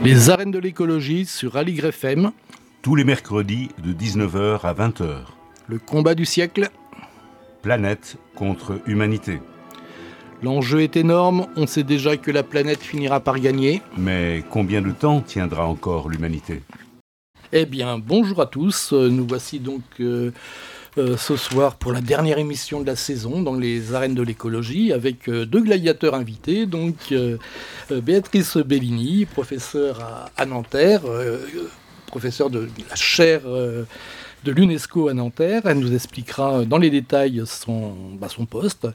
Les arènes de l'écologie sur Aligre FM. Tous les mercredis de 19h à 20h. Le combat du siècle. Planète contre humanité. L'enjeu est énorme, on sait déjà que la planète finira par gagner. Mais combien de temps tiendra encore l'humanité ? Eh bien, bonjour à tous, nous voici donc ce soir pour la dernière émission de la saison dans les arènes de l'écologie avec deux gladiateurs invités, donc Béatrice Bellini, professeure à Nanterre, professeure de la chaire de l'UNESCO à Nanterre. Elle nous expliquera dans les détails son poste.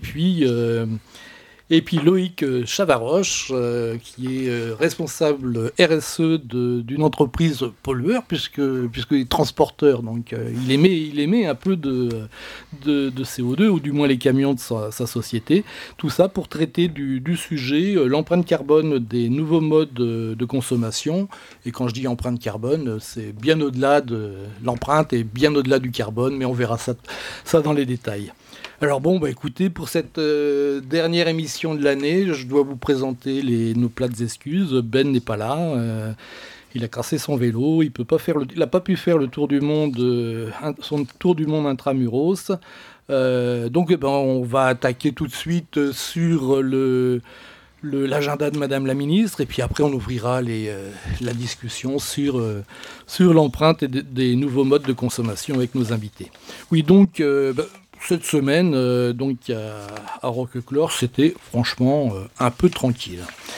Et puis Loïc Chavaroche, qui est responsable RSE d'une entreprise pollueur, puisqu'il est transporteur. Donc il émet un peu de CO2, ou du moins les camions de sa société. Tout ça pour traiter du sujet, l'empreinte carbone des nouveaux modes de consommation. Et quand je dis empreinte carbone, c'est bien au-delà de l'empreinte et bien au-delà du carbone, mais on verra ça dans les détails. Alors écoutez, pour cette dernière émission de l'année, je dois vous présenter nos plates excuses. Ben n'est pas là, il a cassé son vélo, il n'a pas pu faire le tour du monde, son tour du monde intramuros. On va attaquer tout de suite sur l'agenda de Madame la Ministre, et puis après on ouvrira la discussion sur l'empreinte et des nouveaux modes de consommation avec nos invités. Oui, donc... cette semaine, à Roqueclore, c'était franchement un peu tranquille.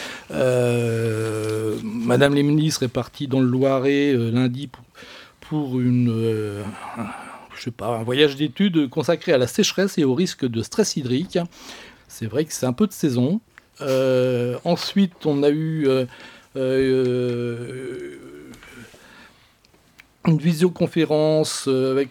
Madame la ministre est partie dans le Loiret lundi pour un voyage d'études consacré à la sécheresse et au risque de stress hydrique. C'est vrai que c'est un peu de saison. Ensuite, on a eu une visioconférence avec...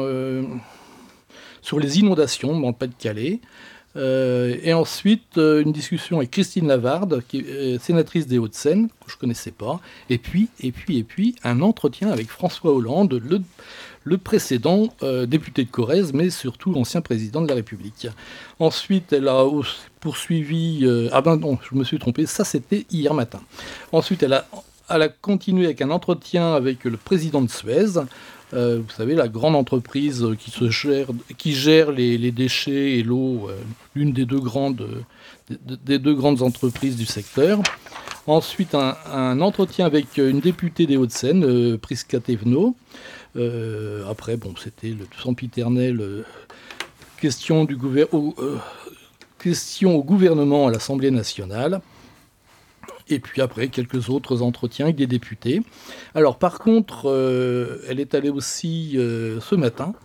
sur les inondations dans le Pas-de-Calais. Et ensuite, une discussion avec Christine Lavarde, qui est sénatrice des Hauts-de-Seine, que je ne connaissais pas. Et puis, un entretien avec François Hollande, le précédent député de Corrèze, mais surtout l'ancien président de la République. Ensuite, elle a poursuivi... je me suis trompé, ça c'était hier matin. Ensuite, elle a continué avec un entretien avec le président de Suez. Vous savez, la grande entreprise qui gère les déchets et l'eau, l'une des deux grandes entreprises du secteur. Ensuite, un entretien avec une députée des Hauts-de-Seine, Prisca Thévenot. Après, c'était le sempiternel question au gouvernement à l'Assemblée nationale. Et puis après, quelques autres entretiens avec des députés. Alors par contre, elle est allée aussi ce matin,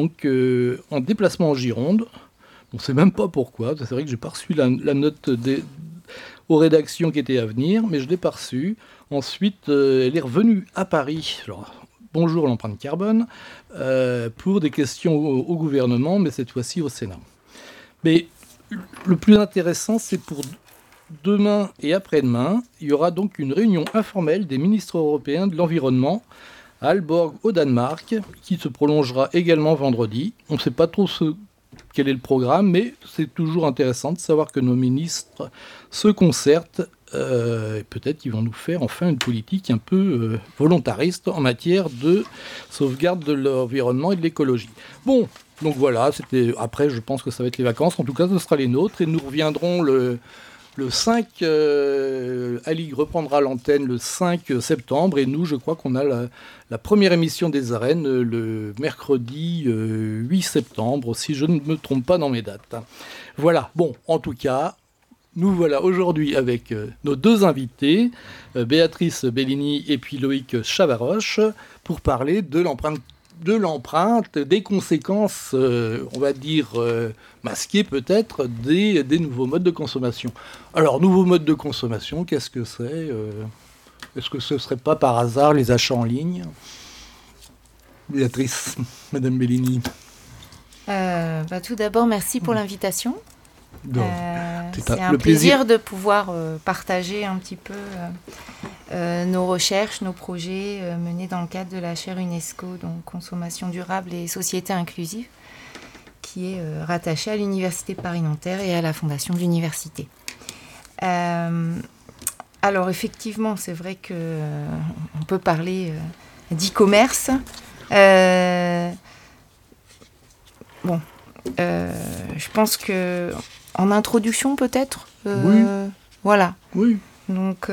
en déplacement en Gironde. On ne sait même pas pourquoi. C'est vrai que je n'ai pas reçu la note aux rédactions qui étaient à venir, mais je ne l'ai pas reçue. Ensuite, elle est revenue à Paris. Alors, bonjour l'empreinte carbone, pour des questions au gouvernement, mais cette fois-ci au Sénat. Mais le plus intéressant, c'est pour... demain et après-demain, il y aura donc une réunion informelle des ministres européens de l'environnement à Aalborg au Danemark, qui se prolongera également vendredi. On ne sait pas trop quel est le programme, mais c'est toujours intéressant de savoir que nos ministres se concertent. Et peut-être qu'ils vont nous faire enfin une politique un peu volontariste en matière de sauvegarde de l'environnement et de l'écologie. Bon, donc voilà, après je pense que ça va être les vacances. En tout cas, ce sera les nôtres et nous reviendrons le 5, Ali reprendra l'antenne le 5 septembre, et nous, je crois qu'on a la première émission des arènes le mercredi 8 septembre, si je ne me trompe pas dans mes dates. Voilà, bon, en tout cas, nous voilà aujourd'hui avec nos deux invités, Béatrice Bellini et puis Loïc Chavaroche, pour parler de l'empreinte, des conséquences, on va dire, masquées peut-être, des nouveaux modes de consommation. Alors, nouveaux modes de consommation, qu'est-ce que c'est ? Est-ce que ce ne serait pas par hasard les achats en ligne ? Béatrice, Madame Bellini. Tout d'abord, merci pour l'invitation. C'est un le plaisir de pouvoir partager un petit peu nos recherches, nos projets menés dans le cadre de la chaire UNESCO, donc consommation durable et société inclusive, qui est rattachée à l'Université Paris-Nanterre et à la Fondation de l'Université. Alors effectivement, c'est vrai qu'on peut parler d'e-commerce. Je pense que en introduction peut-être. Oui. Voilà. Oui. Donc,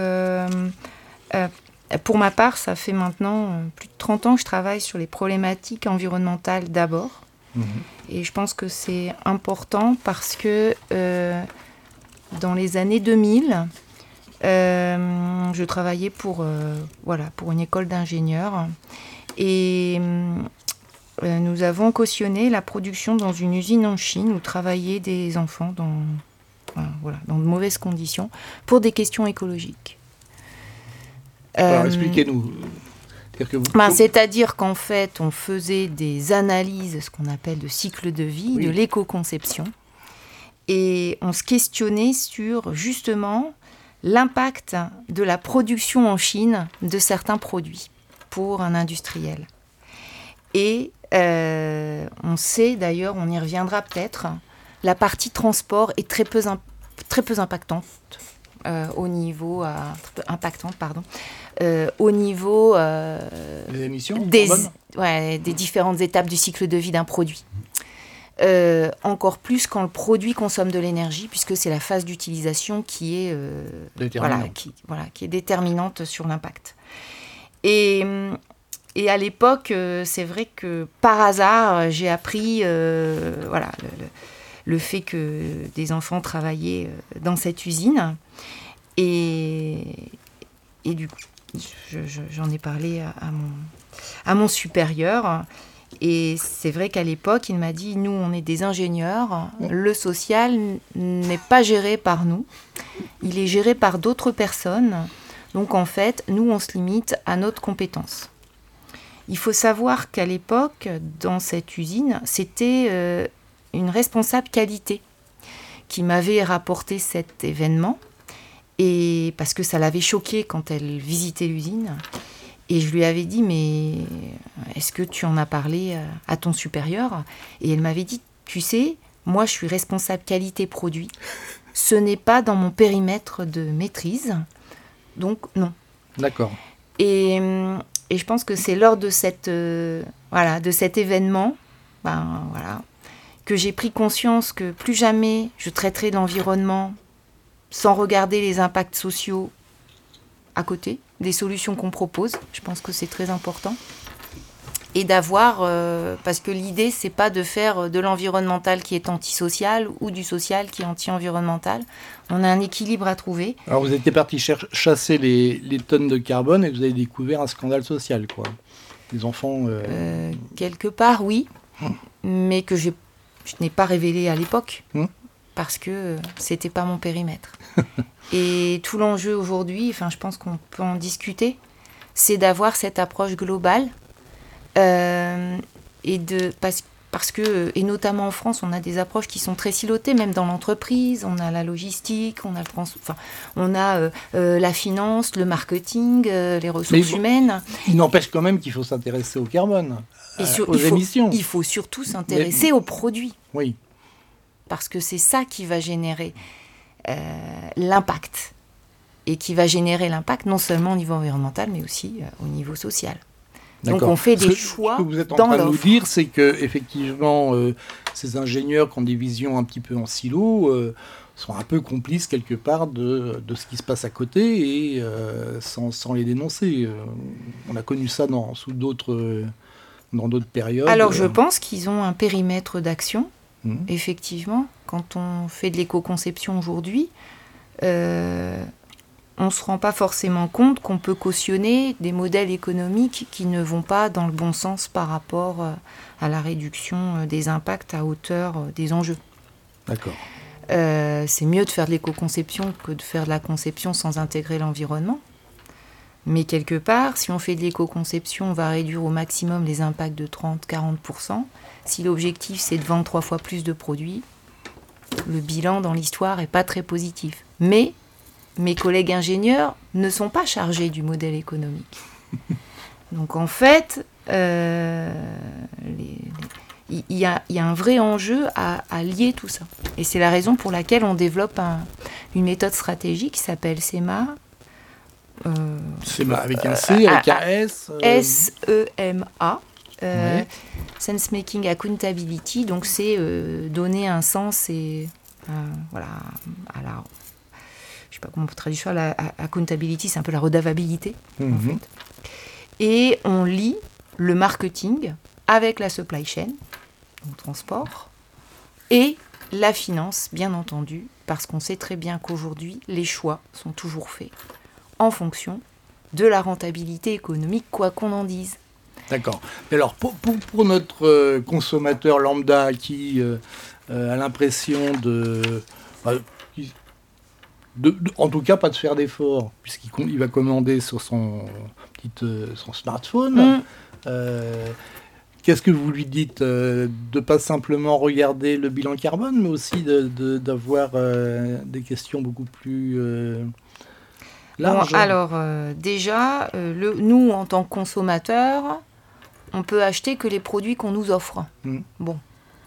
pour ma part, ça fait maintenant plus de 30 ans que je travaille sur les problématiques environnementales d'abord. Et je pense que c'est important parce que dans les années 2000, je travaillais pour une école d'ingénieurs. Et nous avons cautionné la production dans une usine en Chine où travaillaient des enfants dans de mauvaises conditions pour des questions écologiques. Alors expliquez-nous. C'est-à-dire qu'en fait, on faisait des analyses, ce qu'on appelle de cycle de vie, de l'éco-conception, et on se questionnait sur justement l'impact de la production en Chine de certains produits pour un industriel. Et on sait d'ailleurs, on y reviendra peut-être, la partie transport est très peu impactante au niveau des émissions des différentes étapes du cycle de vie d'un produit. Encore plus quand le produit consomme de l'énergie, puisque c'est la phase d'utilisation qui est déterminante sur l'impact. Et à l'époque, c'est vrai que par hasard, j'ai appris le fait que des enfants travaillaient dans cette usine. Et du coup, j'en ai parlé à mon supérieur. Et c'est vrai qu'à l'époque, il m'a dit, nous, on est des ingénieurs. Le social n'est pas géré par nous. Il est géré par d'autres personnes. Donc, en fait, nous, on se limite à notre compétence. Il faut savoir qu'à l'époque, dans cette usine, c'était une responsable qualité qui m'avait rapporté cet événement, et parce que ça l'avait choquée quand elle visitait l'usine. Et je lui avais dit, mais est-ce que tu en as parlé à ton supérieur ? Et elle m'avait dit, tu sais, moi je suis responsable qualité produit, ce n'est pas dans mon périmètre de maîtrise, donc non. D'accord. Et je pense que c'est lors de cet événement, que j'ai pris conscience que plus jamais je traiterai l'environnement sans regarder les impacts sociaux à côté des solutions qu'on propose. Je pense que c'est très important. Et d'avoir, parce que l'idée, c'est pas de faire de l'environnemental qui est antisocial ou du social qui est anti-environnemental. On a un équilibre à trouver. Alors vous étiez parti chasser les tonnes de carbone et vous avez découvert un scandale social, quoi. Les enfants... quelque part, oui, mais que je n'ai pas révélé à l'époque, parce que c'était pas mon périmètre. Et tout l'enjeu aujourd'hui, je pense qu'on peut en discuter, c'est d'avoir cette approche globale, parce que, et notamment en France, on a des approches qui sont très silotées, même dans l'entreprise. On a la logistique, on a la finance, le marketing, les ressources humaines. Il n'empêche quand même qu'il faut s'intéresser au carbone, aux émissions. Il faut surtout s'intéresser aux produits. Oui. Parce que c'est ça qui va générer l'impact. Et qui va générer l'impact non seulement au niveau environnemental, mais aussi au niveau social. D'accord. Donc on fait des choix. Ce que vous êtes en dans train de l'offre. nous dire, c'est que effectivement, ces ingénieurs qui ont des visions un petit peu en silo sont un peu complices quelque part de ce qui se passe à côté et sans les dénoncer. On a connu ça dans d'autres périodes. Alors je pense qu'ils ont un périmètre d'action. Effectivement, quand on fait de l'éco-conception aujourd'hui, on ne se rend pas forcément compte qu'on peut cautionner des modèles économiques qui ne vont pas dans le bon sens par rapport à la réduction des impacts à hauteur des enjeux. D'accord. C'est mieux de faire de l'éco-conception que de faire de la conception sans intégrer l'environnement. Mais quelque part, si on fait de l'éco-conception, on va réduire au maximum les impacts de 30-40%. Si l'objectif, c'est de vendre 3 fois plus de produits, le bilan dans l'histoire n'est pas très positif. Mais mes collègues ingénieurs ne sont pas chargés du modèle économique. Donc en fait, il y a un vrai enjeu à lier tout ça. Et c'est la raison pour laquelle on développe une méthode stratégique qui s'appelle SEMA, SEMA avec un C, avec un S. SEMA. Ouais. Sense Making Accountability, donc c'est donner un sens et voilà, à la, je sais pas comment on peut traduire ça, la accountability, c'est un peu la redevabilité en fait. Et on lie le marketing avec la supply chain, donc transport, et la finance, bien entendu, parce qu'on sait très bien qu'aujourd'hui, les choix sont toujours faits en fonction de la rentabilité économique, quoi qu'on en dise. D'accord. Et alors, pour notre consommateur lambda qui a l'impression en tout cas, pas de faire d'efforts, puisqu'il va commander sur son smartphone, qu'est-ce que vous lui dites de pas simplement regarder le bilan carbone, mais aussi d'avoir des questions beaucoup plus larges? Bon, alors, déjà, nous, en tant que consommateurs, on peut acheter que les produits qu'on nous offre. Bon.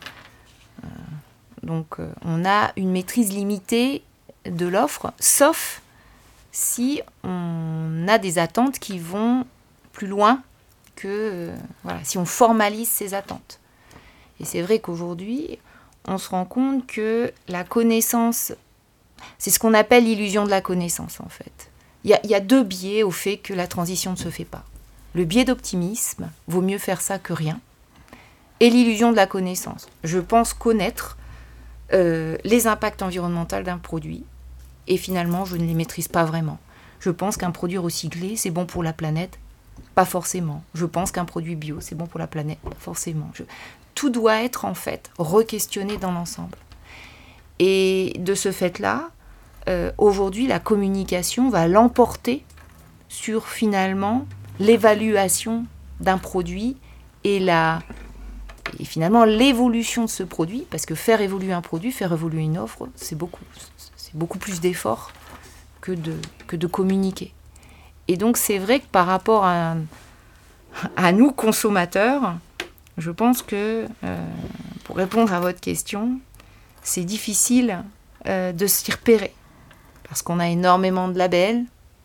Donc, on a une maîtrise limitée de l'offre, sauf si on a des attentes qui vont plus loin que... voilà, si on formalise ces attentes. Et c'est vrai qu'aujourd'hui, on se rend compte que la connaissance, c'est ce qu'on appelle l'illusion de la connaissance, en fait. Il y a deux biais au fait que la transition ne se fait pas. Le biais d'optimisme, vaut mieux faire ça que rien, et l'illusion de la connaissance. Je pense connaître les impacts environnementaux d'un produit, et finalement, je ne les maîtrise pas vraiment. Je pense qu'un produit recyclé, c'est bon pour la planète, pas forcément. Je pense qu'un produit bio, c'est bon pour la planète, pas forcément. Tout doit être, en fait, re-questionné dans l'ensemble. Et de ce fait-là, aujourd'hui, la communication va l'emporter sur, finalement, l'évaluation d'un produit et finalement l'évolution de ce produit, parce que faire évoluer un produit, faire évoluer une offre, c'est beaucoup plus d'efforts que de communiquer. Et donc c'est vrai que par rapport à nous consommateurs, je pense que pour répondre à votre question, c'est difficile de s'y repérer, parce qu'on a énormément de labels,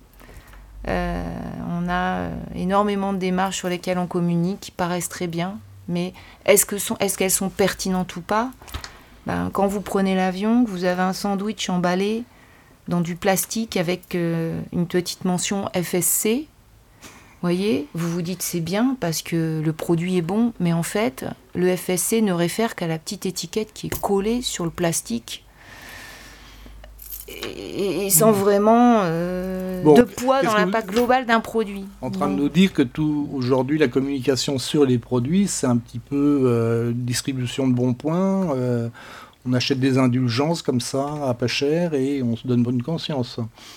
on a énormément de démarches sur lesquelles on communique qui paraissent très bien, mais est-ce qu'elles sont pertinentes ou pas? Quand vous prenez l'avion, que vous avez un sandwich emballé dans du plastique avec une petite mention FSC, voyez, vous vous dites c'est bien parce que le produit est bon, mais en fait, le FSC ne réfère qu'à la petite étiquette qui est collée sur le plastique et sans vraiment de poids dans l'impact global d'un produit. En train de nous dire que aujourd'hui, la communication sur les produits, c'est un petit peu distribution de bons points. On achète des indulgences comme ça, à pas cher, et on se donne bonne conscience.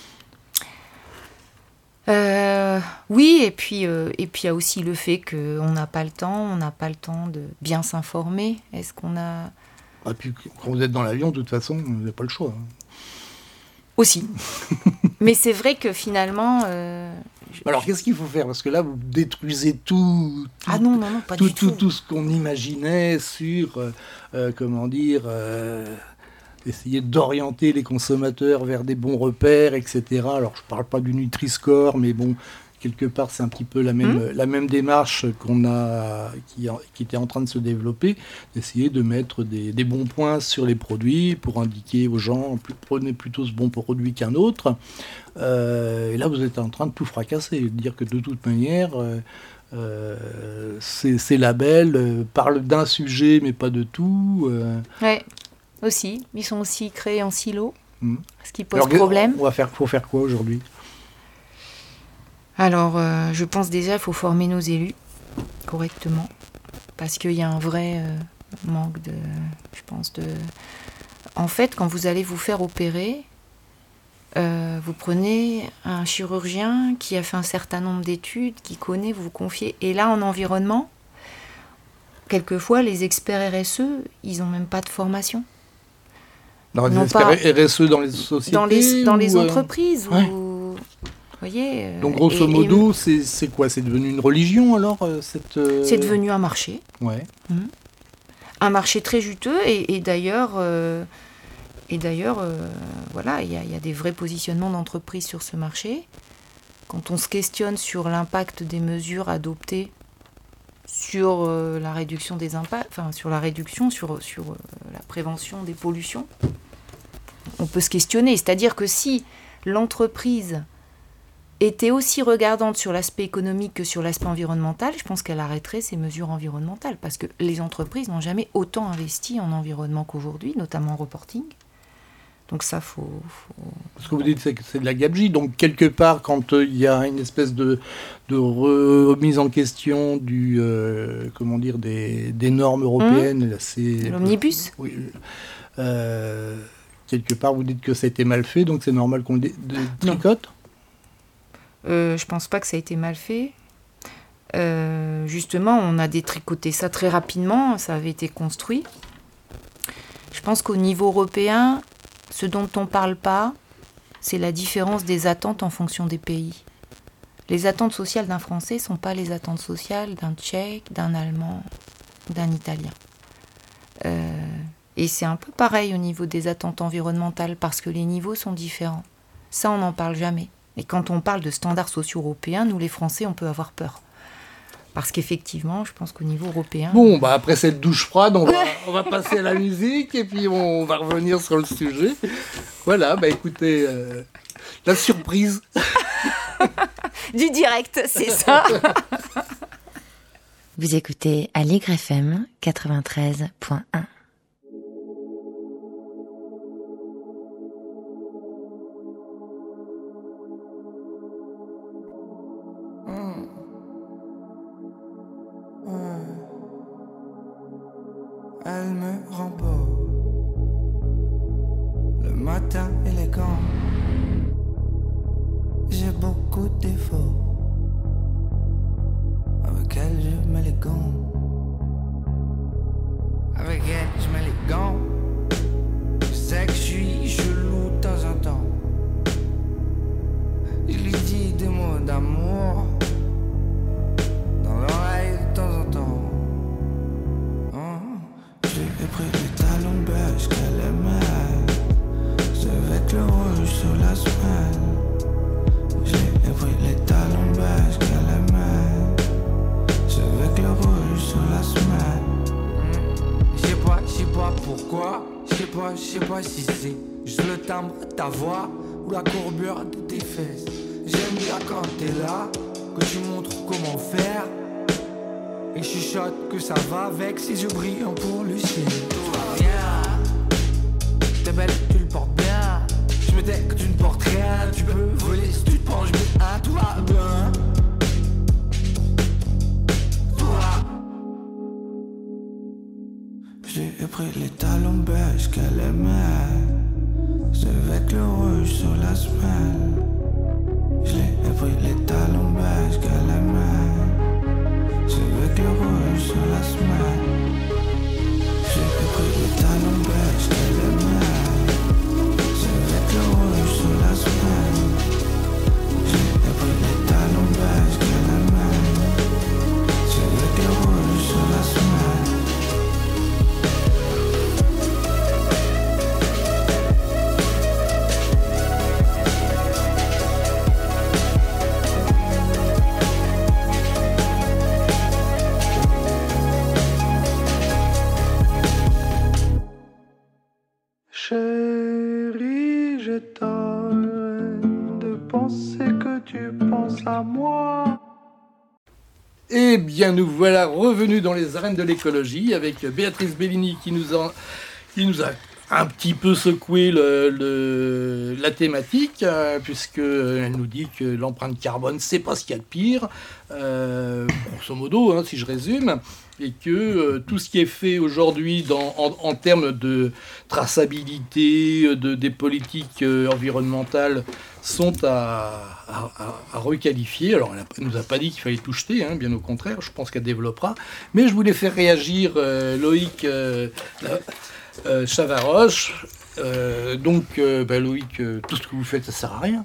Oui, et puis il y a aussi le fait qu'on n'a pas le temps, de bien s'informer. Est-ce qu'on a... Et puis quand vous êtes dans l'avion, de toute façon, vous n'avez pas le choix. Aussi. Mais c'est vrai que finalement... Alors qu'est-ce qu'il faut faire? Parce que là, vous détruisez tout ah non, pas du tout. Tout ce qu'on imaginait sur, essayer d'orienter les consommateurs vers des bons repères, etc. Alors je ne parle pas du Nutri-Score, mais bon, quelque part, c'est un petit peu la même démarche qui était en train de se développer, d'essayer de mettre des bons points sur les produits pour indiquer aux gens, prenez plutôt ce bon produit qu'un autre. Et là, vous êtes en train de tout fracasser, de dire que de toute manière, ces labels parlent d'un sujet, mais pas de tout. Oui, aussi. Ils sont aussi créés en silo, ce qui pose problème. Faut faire quoi aujourd'hui? Alors, je pense déjà qu'il faut former nos élus correctement, parce qu'il y a un vrai manque de... En fait, quand vous allez vous faire opérer, vous prenez un chirurgien qui a fait un certain nombre d'études, qui connaît, vous vous confiez. Et là, en environnement, quelquefois, les experts RSE, ils n'ont même pas de formation. Non, les experts RSE dans les sociétés dans les entreprises ouais. Voyez, donc grosso modo, c'est quoi? C'est devenu une religion alors C'est devenu un marché. Ouais. Un marché très juteux et d'ailleurs, voilà, il y a des vrais positionnements d'entreprises sur ce marché. quand on se questionne sur l'impact des mesures adoptées sur la réduction des impacts, enfin sur la réduction, sur la prévention des pollutions, on peut se questionner. C'est-à-dire que si l'entreprise était aussi regardante sur l'aspect économique que sur l'aspect environnemental, je pense qu'elle arrêterait ces mesures environnementales, parce que les entreprises n'ont jamais autant investi en environnement qu'aujourd'hui, notamment en reporting. Donc ça, faut... Ce que vous dites, c'est que c'est de la gabegie. Donc, quelque part, quand il y a une espèce de remise en question des normes européennes... Là, c'est l'omnibus. Oui. Quelque part, vous dites que ça a été mal fait, donc c'est normal qu'on le tricote. Je pense pas que ça a été mal fait. Justement, on a détricoté ça très rapidement, ça avait été construit. Je pense qu'au niveau européen... Ce dont on ne parle pas, c'est la différence des attentes en fonction des pays. Les attentes sociales d'un Français ne sont pas les attentes sociales d'un Tchèque, d'un Allemand, d'un Italien. Et c'est un peu pareil au niveau des attentes environnementales, parce que les niveaux sont différents. Ça, on n'en parle jamais. Et quand on parle de standards sociaux européens, nous les Français, on peut avoir peur. Parce qu'effectivement, je pense qu'au niveau européen... Bon, après cette douche froide, on va passer à la musique et puis on va revenir sur le sujet. Voilà, écoutez, la surprise. Du direct, c'est ça. Vous écoutez Aligre FM 93.1. Elle me rend beau le matin élégant. J'ai beaucoup de défauts. Avec elle je mets les gants. Avec elle je mets les gants. Je sais que je suis chelou de temps en temps. Je lui dis des mots d'amour dans l'oreille de temps en temps. J'ai pris les talons beige qu'elle aimait. Avec le rouge sur la semelle. J'ai pris les talons beige qu'elle aimait. Avec le rouge sur la semelle. Je sais pas pourquoi. Je sais pas si c'est juste le timbre de ta voix ou la courbure de tes fesses. J'aime bien quand t'es là, que tu montres comment faire. Et je chuchote que ça va avec ses yeux brillants pour le ciel. Tout va bien, t'es belle, tu le portes bien. Je me dis que tu ne portes rien, tu peux voler si tu te penches bien. Tout va bien, tout va. J'ai pris les talons beige qu'elle aimait. Avec le rouge sur la semelle. J'ai pris les talons beige qu'elle aimait. Avec le rouge sur la semelle. J'ai pris les talons beige qu'elle aimait. Avec le rouge sur la semelle. J'ai pris les talons beige qu'elle aimait. Avec le rouge sur la semelle. Chérie, je t'arrête de penser que tu penses à moi. Eh bien, nous voilà revenus dans les arènes de l'écologie avec Béatrice Bellini qui nous a un petit peu secoué la thématique, puisqu'elle nous dit que l'empreinte carbone, c'est pas ce qu'il y a de pire, grosso modo, si je résume, et que tout ce qui est fait aujourd'hui en termes de traçabilité, des politiques environnementales sont à requalifier. Alors, elle ne nous a pas dit qu'il fallait tout jeter, bien au contraire, je pense qu'elle développera. Mais je voulais faire réagir Loïc Chavaroche. Loïc, tout ce que vous faites, ça sert à rien.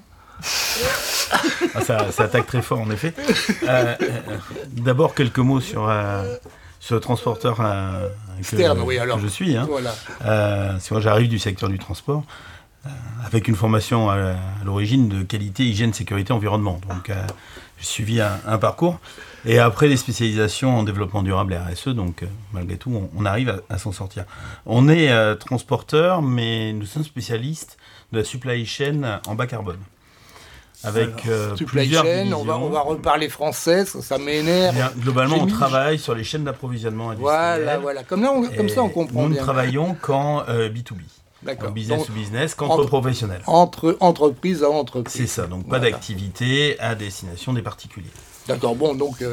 Ça attaque très fort, en effet. D'abord, quelques mots sur le transporteur externe, que je suis. Voilà. Moi, j'arrive du secteur du transport. avec une formation à l'origine de qualité, hygiène, sécurité, environnement. Donc j'ai suivi un parcours. Et après les spécialisations en développement durable et RSE, donc malgré tout, on arrive à s'en sortir. On est transporteur, mais nous sommes spécialistes de la supply chain en bas carbone. Avec supply plusieurs chain, divisions. on va reparler français, ça m'énerve. Bien, globalement, on travaille sur les chaînes d'approvisionnement industrielles. Voilà. Comme ça, on comprend nous bien. Nous ne travaillons qu'en B2B. D'accord. En business to business, qu'entre professionnels. Entre entreprise à entreprise. C'est ça, donc pas d'activité à destination des particuliers. D'accord, bon, donc,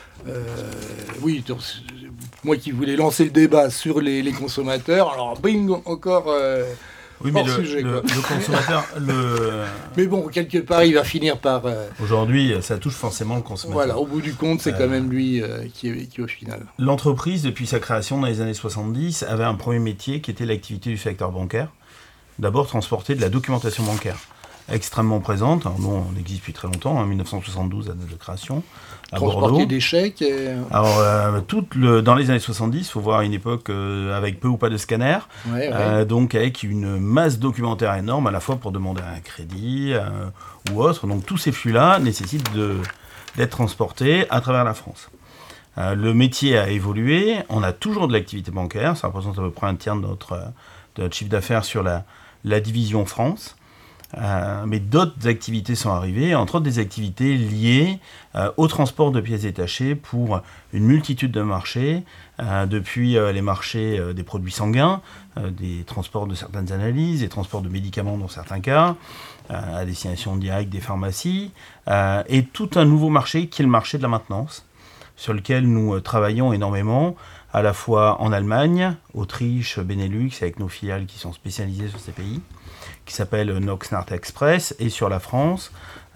oui, moi qui voulais lancer le débat sur les consommateurs, alors bing, encore oui, mais sujet. Le consommateur... Mais bon, quelque part, il va finir par... Aujourd'hui, ça touche forcément le consommateur. Voilà, au bout du compte, c'est quand même lui qui est au final. L'entreprise, depuis sa création dans les années 70, avait un premier métier qui était l'activité du secteur bancaire. D'abord, transporter de la documentation bancaire. Extrêmement présente. Alors, nous, on existe depuis très longtemps, 1972, à date de création, à transporter Bordeaux. des chèques Alors, dans les années 70, il faut voir une époque avec peu ou pas de scanners, donc avec une masse documentaire énorme, à la fois pour demander un crédit ou autre. Donc, tous ces flux-là nécessitent d'être transportés à travers la France. Le métier a évolué, on a toujours de l'activité bancaire, ça représente à peu près un tiers de notre chiffre d'affaires sur la division France. Mais d'autres activités sont arrivées, entre autres des activités liées au transport de pièces détachées pour une multitude de marchés, depuis les marchés des produits sanguins, des transports de certaines analyses, des transports de médicaments dans certains cas, à destination directe des pharmacies, et tout un nouveau marché qui est le marché de la maintenance, sur lequel nous travaillons énormément, à la fois en Allemagne, Autriche, Benelux, avec nos filiales qui sont spécialisées sur ces pays, qui s'appelle Noxnart Express, et sur la France,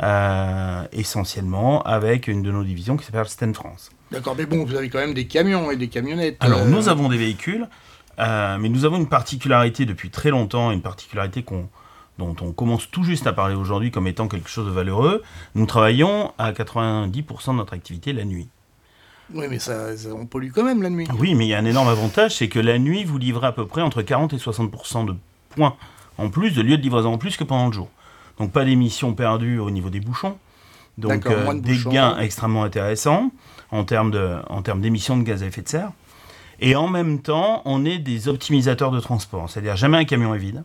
essentiellement avec une de nos divisions qui s'appelle Sten France. D'accord, mais bon, vous avez quand même des camions et des camionnettes. Alors, nous avons des véhicules, mais nous avons une particularité depuis très longtemps, une particularité dont on commence tout juste à parler aujourd'hui comme étant quelque chose de valeureux. Nous travaillons à 90% de notre activité la nuit. Oui, mais on pollue quand même la nuit. Oui, mais il y a un énorme avantage, c'est que la nuit, vous livrez à peu près entre 40 et 60% de points en plus, de lieux de livraison en plus que pendant le jour. Donc pas d'émissions perdues au niveau des bouchons. Donc des gains extrêmement intéressants en termes d'émissions de gaz à effet de serre. Et en même temps, on est des optimisateurs de transport. C'est-à-dire jamais un camion est vide.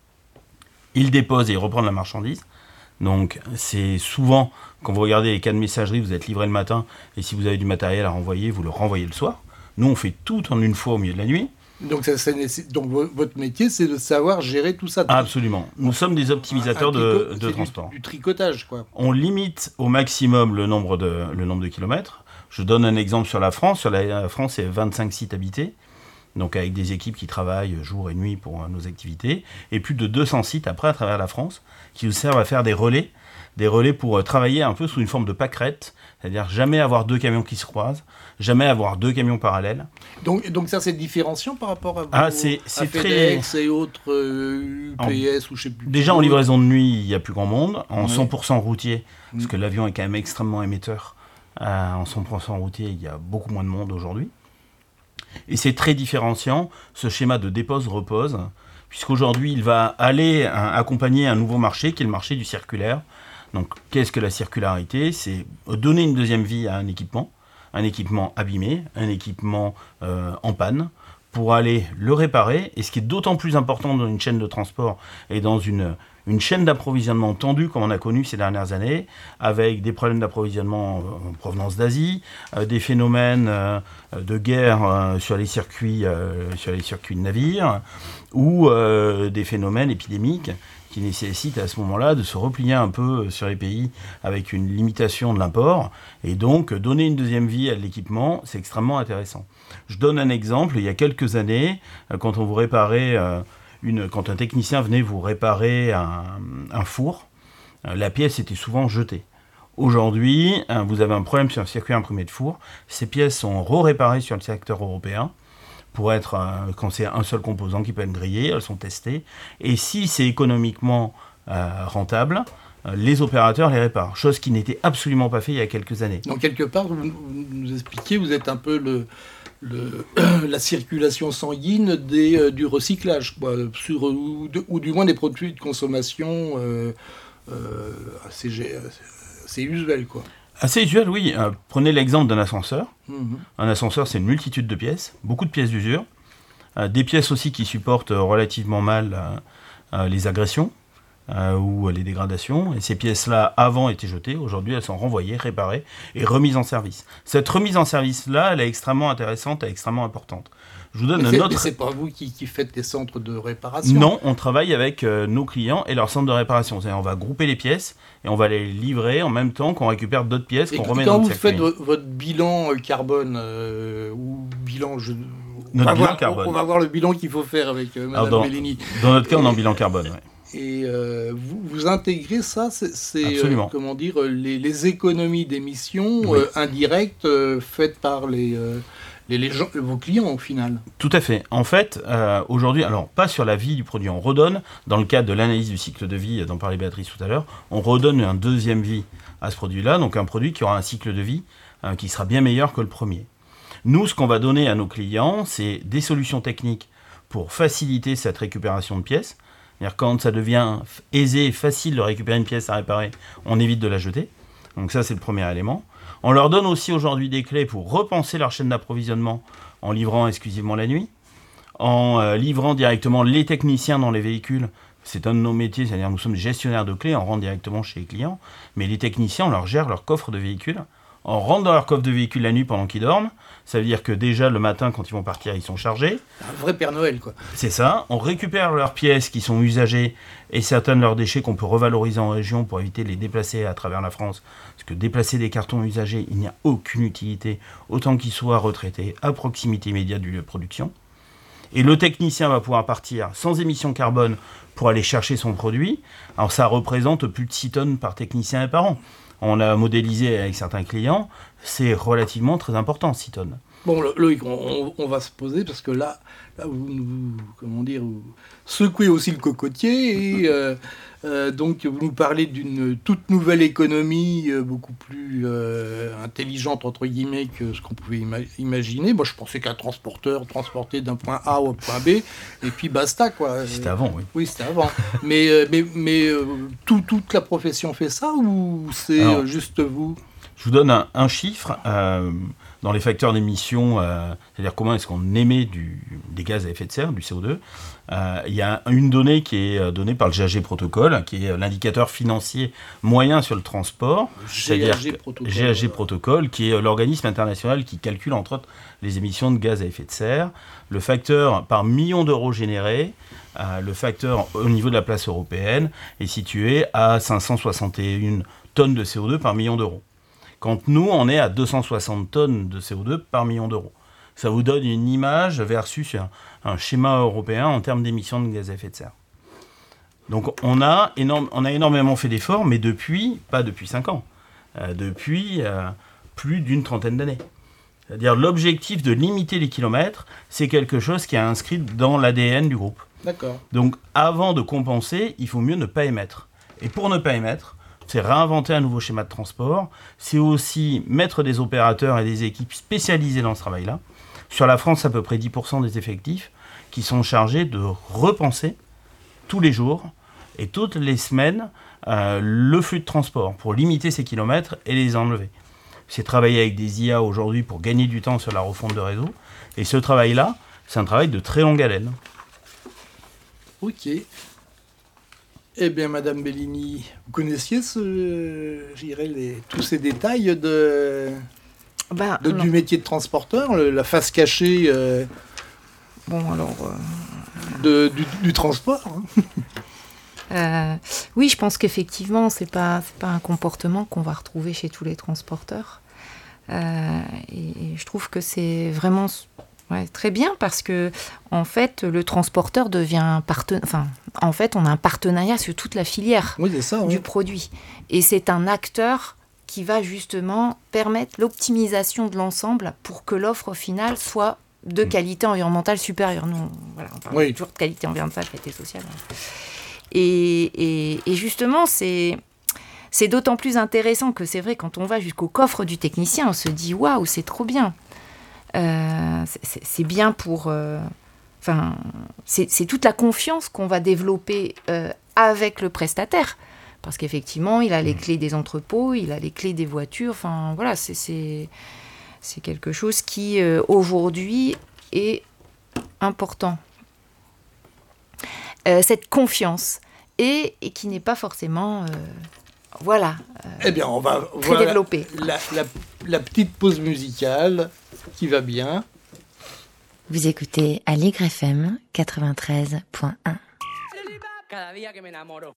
Il dépose et il reprend de la marchandise. Donc c'est souvent, quand vous regardez les cas de messagerie, vous êtes livré le matin et si vous avez du matériel à renvoyer, vous le renvoyez le soir. Nous, on fait tout en une fois au milieu de la nuit. Donc, donc votre métier, c'est de savoir gérer tout ça. Absolument. Nous sommes des optimisateurs de transport. Du tricotage, quoi. On limite au maximum le nombre de kilomètres. Je donne un exemple sur la France. Sur la France, c'est 25 sites habités, donc avec des équipes qui travaillent jour et nuit pour nos activités, et plus de 200 sites après à travers la France qui nous servent à faire des relais pour travailler un peu sous une forme de pâquerette, c'est-à-dire jamais avoir deux camions qui se croisent, jamais avoir deux camions parallèles. Donc ça, c'est différenciant par rapport à FedEx et autres UPS ou je sais plus. Déjà, en livraison de nuit, il n'y a plus grand monde. En 100% routier, parce que l'avion est quand même extrêmement émetteur, en 100% routier, il y a beaucoup moins de monde aujourd'hui. Et c'est très différenciant, ce schéma de dépose-repose, puisqu'aujourd'hui, il va aller accompagner un nouveau marché, qui est le marché du circulaire. Donc, qu'est-ce que la circularité ? C'est donner une deuxième vie à un équipement abîmé, un équipement en panne, pour aller le réparer. Et ce qui est d'autant plus important dans une chaîne de transport et dans une chaîne d'approvisionnement tendue, comme on a connu ces dernières années, avec des problèmes d'approvisionnement en provenance d'Asie, des phénomènes de guerre sur les circuits de navires, ou des phénomènes épidémiques qui nécessite à ce moment-là de se replier un peu sur les pays avec une limitation de l'import, et donc donner une deuxième vie à l'équipement, c'est extrêmement intéressant. Je donne un exemple, il y a quelques années, quand on vous réparait, quand un technicien venait vous réparer un four, la pièce était souvent jetée. Aujourd'hui, vous avez un problème sur un circuit imprimé de four, ces pièces sont réparées sur le secteur européen, pour être, quand c'est un seul composant qui peut être grillé, elles sont testées. Et si c'est économiquement rentable, les opérateurs les réparent. Chose qui n'était absolument pas faite il y a quelques années. Donc quelque part, vous nous expliquez, vous êtes un peu la circulation sanguine du recyclage, quoi, ou du moins des produits de consommation assez usuels, quoi. Assez usuel, oui. Prenez l'exemple d'un ascenseur. Un ascenseur, c'est une multitude de pièces, beaucoup de pièces d'usure. Des pièces aussi qui supportent relativement mal les agressions ou les dégradations. Et ces pièces-là, avant, étaient jetées. Aujourd'hui, elles sont renvoyées, réparées et remises en service. Cette remise en service-là, elle est extrêmement intéressante et extrêmement importante. Je vous donne mais un autre... c'est pas vous qui faites les centres de réparation. Non, on travaille avec nos clients et leurs centres de réparation. C'est-à-dire, on va grouper les pièces et on va les livrer en même temps qu'on récupère d'autres pièces qu'on remet dans le circuit. Quand vous faites votre bilan carbone ou bilan... On va voir le bilan qu'il faut faire avec Mme Bellini. Dans notre cas, on est en bilan carbone, oui. Et vous intégrez ça, c'est comment dire, les économies d'émissions indirectes faites par vos clients au final. Tout à fait. En fait, aujourd'hui, alors pas sur la vie du produit, on redonne, dans le cadre de l'analyse du cycle de vie dont parlait Béatrice tout à l'heure, on redonne une deuxième vie à ce produit-là, donc un produit qui aura un cycle de vie qui sera bien meilleur que le premier. Nous, ce qu'on va donner à nos clients, c'est des solutions techniques pour faciliter cette récupération de pièces. C'est-à-dire quand ça devient aisé et facile de récupérer une pièce à réparer, on évite de la jeter. Donc ça, c'est le premier élément. On leur donne aussi aujourd'hui des clés pour repenser leur chaîne d'approvisionnement en livrant exclusivement la nuit, en livrant directement les techniciens dans les véhicules. C'est un de nos métiers, c'est-à-dire nous sommes gestionnaires de clés, on rentre directement chez les clients, mais les techniciens, on leur gère leur coffre de véhicule. On rentre dans leur coffre de véhicule la nuit pendant qu'ils dorment. Ça veut dire que déjà, le matin, quand ils vont partir, ils sont chargés. Un vrai Père Noël, quoi. C'est ça. On récupère leurs pièces qui sont usagées et certains de leurs déchets qu'on peut revaloriser en région pour éviter de les déplacer à travers la France. Parce que déplacer des cartons usagés, il n'y a aucune utilité, autant qu'ils soient retraités à proximité immédiate du lieu de production. Et le technicien va pouvoir partir sans émission carbone pour aller chercher son produit. Alors ça représente plus de 6 tonnes par technicien et par an. On a modélisé avec certains clients, c'est relativement très important, 6 tonnes. Bon, Loïc, on va se poser, parce que là vous secouez aussi le cocotier, et donc vous nous parlez d'une toute nouvelle économie, beaucoup plus intelligente, entre guillemets, que ce qu'on pouvait imaginer. Moi, je pensais qu'un transporteur transportait d'un point A au point B, et puis basta, quoi. C'était avant, oui. Oui, c'était avant. mais toute la profession fait ça, ou c'est juste vous ? Je vous donne un chiffre. Dans les facteurs d'émission, c'est-à-dire comment est-ce qu'on émet des gaz à effet de serre, du CO2, il y a une donnée qui est donnée par le GHG Protocol, qui est l'indicateur financier moyen sur le transport. GHG Protocol, qui est l'organisme international qui calcule, entre autres, les émissions de gaz à effet de serre. Le facteur par million d'euros générés, le facteur au niveau de la place européenne, est situé à 561 tonnes de CO2 par million d'euros. Quand nous, on est à 260 tonnes de CO2 par million d'euros. Ça vous donne une image versus un schéma européen en termes d'émissions de gaz à effet de serre. Donc on a énormément fait d'efforts, mais pas depuis 5 ans, depuis plus d'une trentaine d'années. C'est-à-dire l'objectif de limiter les kilomètres, c'est quelque chose qui est inscrit dans l'ADN du groupe. D'accord. Donc avant de compenser, il faut mieux ne pas émettre. Et pour ne pas émettre, c'est réinventer un nouveau schéma de transport, c'est aussi mettre des opérateurs et des équipes spécialisées dans ce travail-là. Sur la France, à peu près 10% des effectifs qui sont chargés de repenser tous les jours et toutes les semaines le flux de transport pour limiter ces kilomètres et les enlever. C'est travailler avec des IA aujourd'hui pour gagner du temps sur la refonte de réseau. Et ce travail-là, c'est un travail de très longue haleine. Ok. Eh bien, Madame Bellini, vous connaissiez tous ces détails du métier de transporteur, la face cachée du transport, hein. Oui, je pense qu'effectivement, c'est pas un comportement qu'on va retrouver chez tous les transporteurs. Et je trouve que c'est vraiment très bien, parce que en fait, le transporteur devient en fait, on a un partenariat sur toute la filière du produit. Et c'est un acteur qui va justement permettre l'optimisation de l'ensemble pour que l'offre finale soit de qualité environnementale supérieure. Nous, on parle toujours de qualité environnementale, qualité sociale. Et justement, c'est d'autant plus intéressant que c'est vrai, quand on va jusqu'au coffre du technicien, on se dit « Waouh, c'est trop bien !» c'est bien pour... c'est toute la confiance qu'on va développer avec le prestataire. Parce qu'effectivement, il a les clés des entrepôts, il a les clés des voitures. Enfin, voilà, c'est quelque chose qui, aujourd'hui, est important. Cette confiance, et qui n'est pas forcément... eh bien, on va très développée. La petite pause musicale qui va bien. Vous écoutez Aligre FM 93.1. Cada día que me enamoro.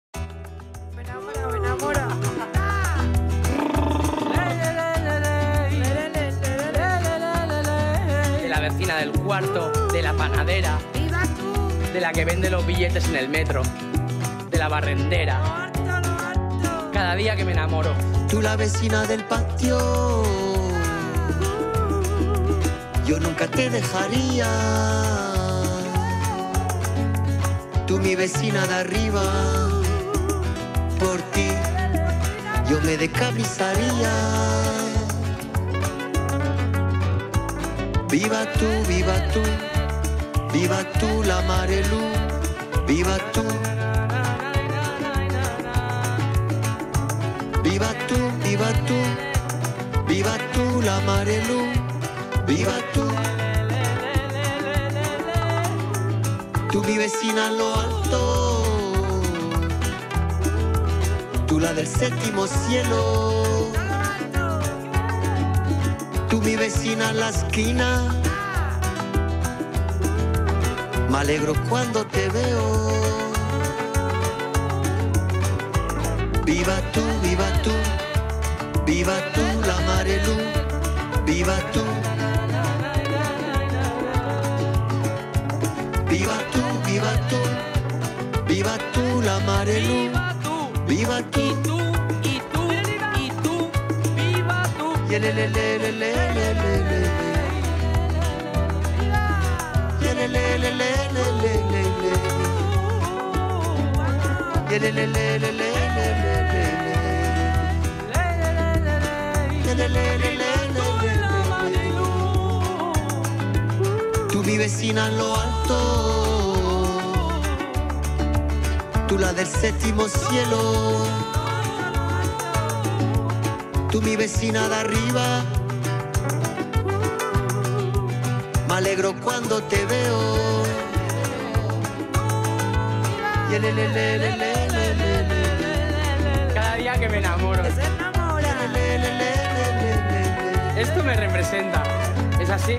De la vecina del cuarto, de la panadera, de la que vende los billetes en el metro, de la barrendera. Cada día que me enamoro. Tú la vecina del patio, yo nunca te dejaría. Tú mi vecina de arriba, por ti yo me decabrizaría. Viva tú, viva tú, viva tú la Marelú, viva tú. Viva tú, viva tú, viva tú la Marelú, viva tú. Tú mi vecina en lo alto, tú la del séptimo cielo. Tú mi vecina en la esquina, me alegro cuando te veo. Viva tú, viva tú, viva tú la Marelú, viva tú. Viva tú, viva tú, viva tú la Marelú, viva tú. Y tú, viva tú. Tú mi vecina en lo alto, tú la del séptimo cielo. Tú mi vecina de arriba, me alegro cuando te veo. Cada día que me enamoro. Esto me representa. ¿Es así?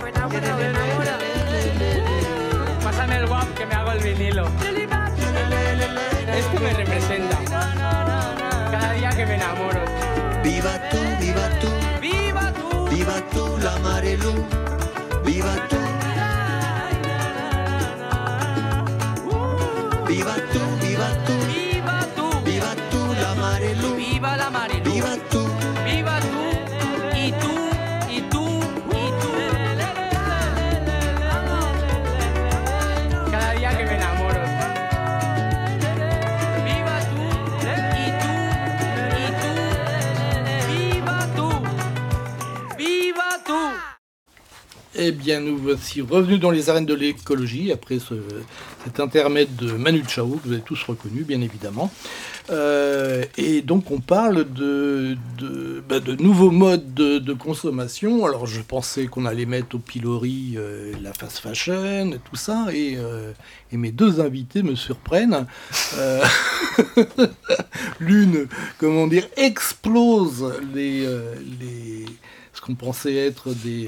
Pásame el guap que me hago el vinilo. Esto me representa. Cada día que me enamoro. Viva tú, viva tú, ¡Viva tú! viva tú la Marelú, viva tú. Viva tú, viva tú, ¡Viva tú! viva tú la Marelú, ¡Viva la Marelú! viva tú. ¡Viva tú! Y tú, y tú, y tú. Cada día que me enamoro. ¡Viva tú! Y tú, y tú. ¡Viva tú! ¡Viva tú! Eh bien, nous voici revenus dans les arènes de l'écologie, après cet intermède de Manu Chao, que vous avez tous reconnu, bien évidemment. Et donc, on parle de nouveaux modes de consommation. Alors, je pensais qu'on allait mettre au pilori la fast fashion et tout ça, et mes deux invités me surprennent. L'une, comment dire, explose ce qu'on pensait être des...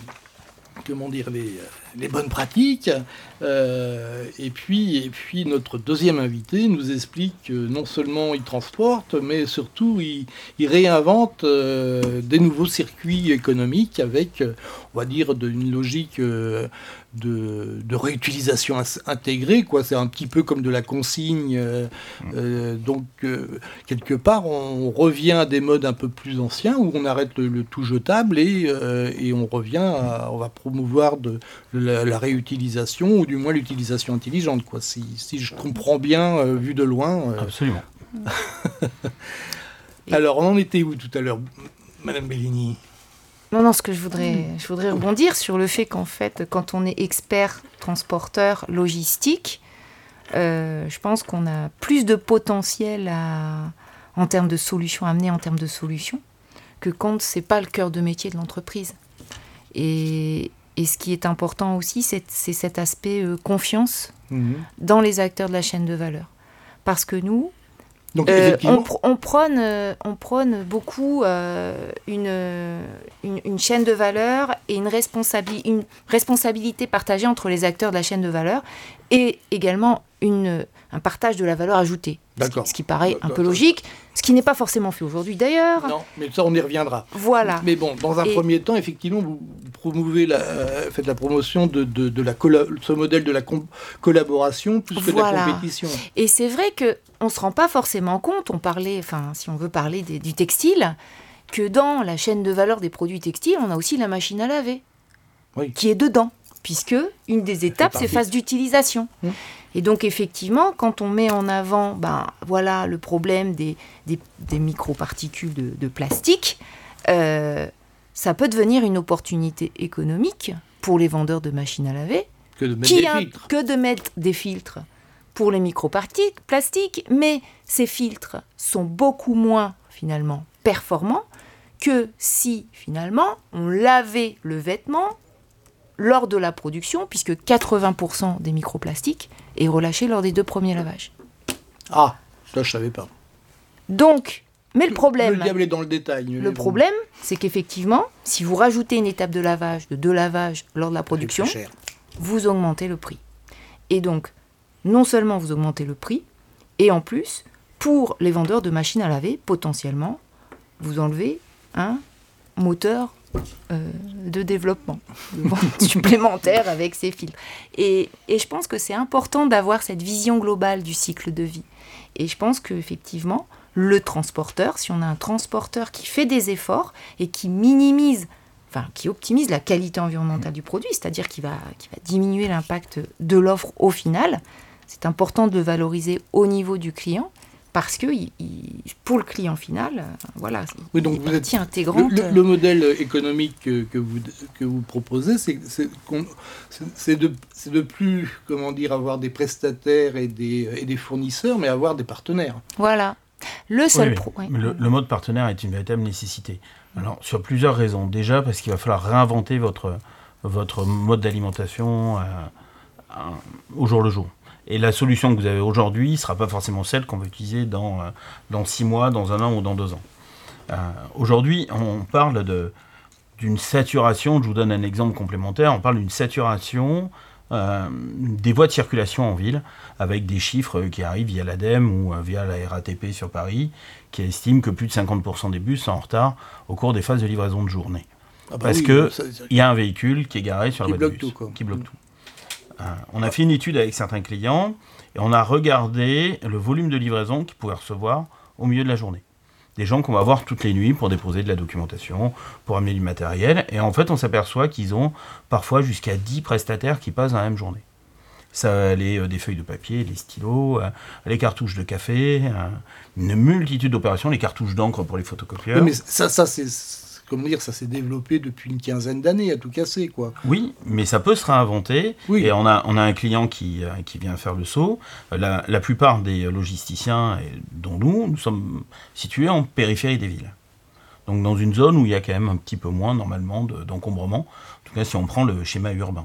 les bonnes pratiques. Et puis notre deuxième invité nous explique que non seulement il transporte, mais surtout il réinvente des nouveaux circuits économiques avec, on va dire, une logique de réutilisation intégrée, quoi. C'est un petit peu comme de la consigne. Donc, quelque part, on revient à des modes un peu plus anciens où on arrête le tout jetable et on revient on va promouvoir de la réutilisation ou du moins l'utilisation intelligente, quoi. Si je comprends bien, vu de loin. Absolument. Alors, on en était où tout à l'heure, Madame Bellini ? Non, ce que je voudrais rebondir sur le fait qu'en fait, quand on est expert, transporteur, logistique, je pense qu'on a plus de potentiel en termes de solutions, à amener en termes de solutions, que quand c'est pas le cœur de métier de l'entreprise. Et ce qui est important aussi, c'est cet aspect confiance dans les acteurs de la chaîne de valeur. Parce que nous, donc, on prône beaucoup une chaîne de valeur et une responsabilité partagée entre les acteurs de la chaîne de valeur et également un partage de la valeur ajoutée. D'accord. Ce qui paraît un peu logique, ce qui n'est pas forcément fait aujourd'hui d'ailleurs. Non, mais ça on y reviendra. Voilà. Mais bon, dans un premier temps, effectivement, vous promouvez faites la promotion de ce modèle de la collaboration plus que de la compétition. Et c'est vrai qu'on ne se rend pas forcément compte, si on veut parler du textile, que dans la chaîne de valeur des produits textiles, on a aussi la machine à laver, qui est dedans, puisque une des étapes, c'est phase d'utilisation. Et donc, effectivement, quand on met en avant le problème des microparticules de plastique, ça peut devenir une opportunité économique pour les vendeurs de machines à laver que de mettre des filtres pour les microparticules plastiques, mais ces filtres sont beaucoup moins, finalement, performants que si, finalement, on lavait le vêtement lors de la production, puisque 80% des microplastiques est relâché lors des 2 premiers lavages. Ah, ça je savais pas. Donc, mais le problème... Le diable est dans le détail. Le problème, c'est qu'effectivement, si vous rajoutez une étape de lavage, de 2 lavages lors de la production, vous augmentez le prix. Et donc, non seulement vous augmentez le prix, et en plus, pour les vendeurs de machines à laver, potentiellement, vous enlevez un moteur de développement supplémentaire avec ces filtres. Et je pense que c'est important d'avoir cette vision globale du cycle de vie. Et je pense qu'effectivement, le transporteur, si on a un transporteur qui fait des efforts et qui qui optimise la qualité environnementale du produit, c'est-à-dire qui va diminuer l'impact de l'offre au final, c'est important de le valoriser au niveau du client. Parce que pour le client final, oui, donc c'est partie intégrante. Le modèle économique que vous proposez, c'est de plus, avoir des prestataires et des fournisseurs, mais avoir des partenaires. Voilà. Le mode partenaire est une véritable nécessité. Alors, sur plusieurs raisons. Déjà, parce qu'il va falloir réinventer votre mode d'alimentation au jour le jour. Et la solution que vous avez aujourd'hui ne sera pas forcément celle qu'on va utiliser dans 6 mois, dans 1 an ou dans 2 ans. Aujourd'hui, on parle d'une saturation, je vous donne un exemple complémentaire, on parle d'une saturation des voies de circulation en ville, avec des chiffres qui arrivent via l'ADEME ou via la RATP sur Paris, qui estiment que plus de 50% des bus sont en retard au cours des phases de livraison de journée. Parce qu'il y a un véhicule qui est garé sur la voie de bus, qui bloque tout. On a fait une étude avec certains clients et on a regardé le volume de livraison qu'ils pouvaient recevoir au milieu de la journée. Des gens qu'on va voir toutes les nuits pour déposer de la documentation, pour amener du matériel. Et en fait, on s'aperçoit qu'ils ont parfois jusqu'à 10 prestataires qui passent dans la même journée. Ça va aller des feuilles de papier, les stylos, les cartouches de café, une multitude d'opérations, les cartouches d'encre pour les photocopieurs. Oui, mais ça s'est développé depuis une quinzaine d'années, à tout casser, quoi. Oui, mais ça peut se réinventer. Oui. Et on a un client qui vient faire le saut. La plupart des logisticiens, dont nous sommes situés en périphérie des villes. Donc dans une zone où il y a quand même un petit peu moins, normalement, d'encombrement. En tout cas, si on prend le schéma urbain.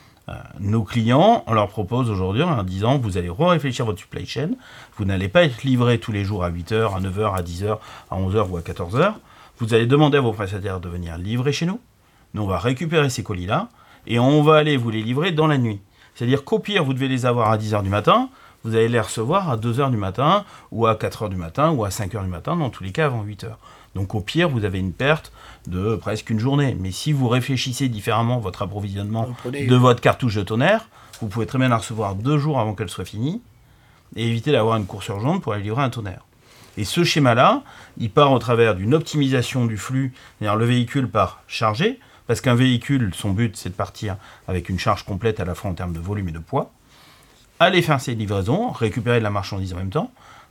Nos clients, on leur propose aujourd'hui, en leur disant, vous allez réfléchir votre supply chain. Vous n'allez pas être livré tous les jours à 8h, à 9h, à 10h, à 11h ou à 14h. Vous allez demander à vos prestataires de venir livrer chez nous. Nous, on va récupérer ces colis-là et on va aller vous les livrer dans la nuit. C'est-à-dire qu'au pire, vous devez les avoir à 10h du matin, vous allez les recevoir à 2h du matin ou à 4h du matin ou à 5h du matin, dans tous les cas avant 8h. Donc au pire, vous avez une perte de presque une journée. Mais si vous réfléchissez différemment votre approvisionnement de votre cartouche de tonnerre, vous pouvez très bien la recevoir 2 jours avant qu'elle soit finie et éviter d'avoir une course urgente pour aller livrer un tonnerre. Et ce schéma-là, il part au travers d'une optimisation du flux, c'est-à-dire le véhicule part chargé, parce qu'un véhicule, son but, c'est de partir avec une charge complète à la fois en termes de volume et de poids, aller faire ses livraisons, récupérer de la marchandise en même temps,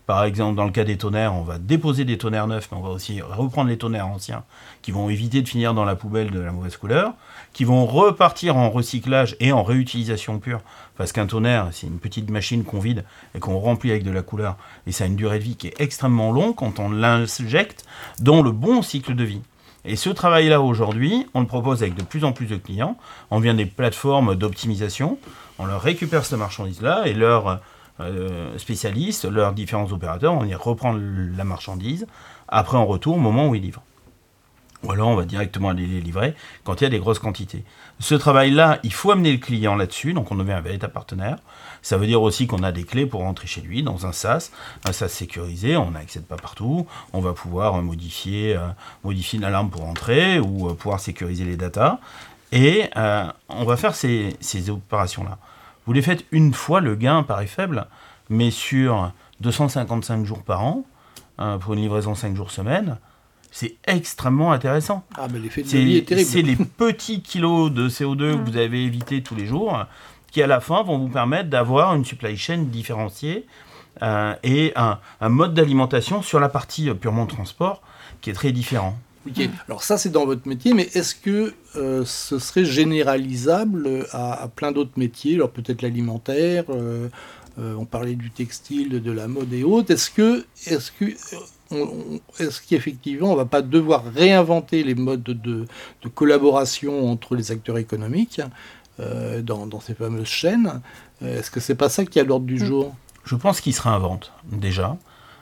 Par exemple, dans le cas des tonnerres, on va déposer des tonnerres neufs, mais on va aussi reprendre les tonnerres anciens qui vont éviter de finir dans la poubelle de la mauvaise couleur, qui vont repartir en recyclage et en réutilisation pure. Parce qu'un tonnerre, c'est une petite machine qu'on vide et qu'on remplit avec de la couleur. Et ça a une durée de vie qui est extrêmement longue quand on l'injecte dans le bon cycle de vie. Et ce travail-là, aujourd'hui, on le propose avec de plus en plus de clients. On vient des plateformes d'optimisation. On leur récupère cette marchandise-là et leurs spécialistes, leurs différents opérateurs, on y reprend la marchandise. Après, en retour, au moment où ils livrent. Ou alors, on va directement aller les livrer quand il y a des grosses quantités. Ce travail-là, il faut amener le client là-dessus. Donc, on devient un véritable partenaire. Ça veut dire aussi qu'on a des clés pour rentrer chez lui dans un SaaS sécurisé. On n'accède pas partout. On va pouvoir modifier l'alarme pour entrer ou pouvoir sécuriser les datas. Et on va faire ces opérations-là. Vous les faites une fois, le gain paraît faible, mais sur 255 jours par an, pour une livraison 5 jours semaine, c'est extrêmement intéressant. Ah, mais l'effet de levier est terrible. C'est les petits kilos de CO2 que vous avez évités tous les jours qui, à la fin, vont vous permettre d'avoir une supply chain différenciée et un mode d'alimentation sur la partie purement transport qui est très différent. Okay. Alors ça, c'est dans votre métier, mais est-ce que ce serait généralisable à plein d'autres métiers, alors peut-être l'alimentaire, on parlait du textile, de la mode et autres. Est-ce qu'effectivement, on ne va pas devoir réinventer les modes de collaboration entre les acteurs économiques dans ces fameuses chaînes? Est-ce que c'est pas ça qui est à l'ordre du jour? Je pense qu'il se réinvente, déjà.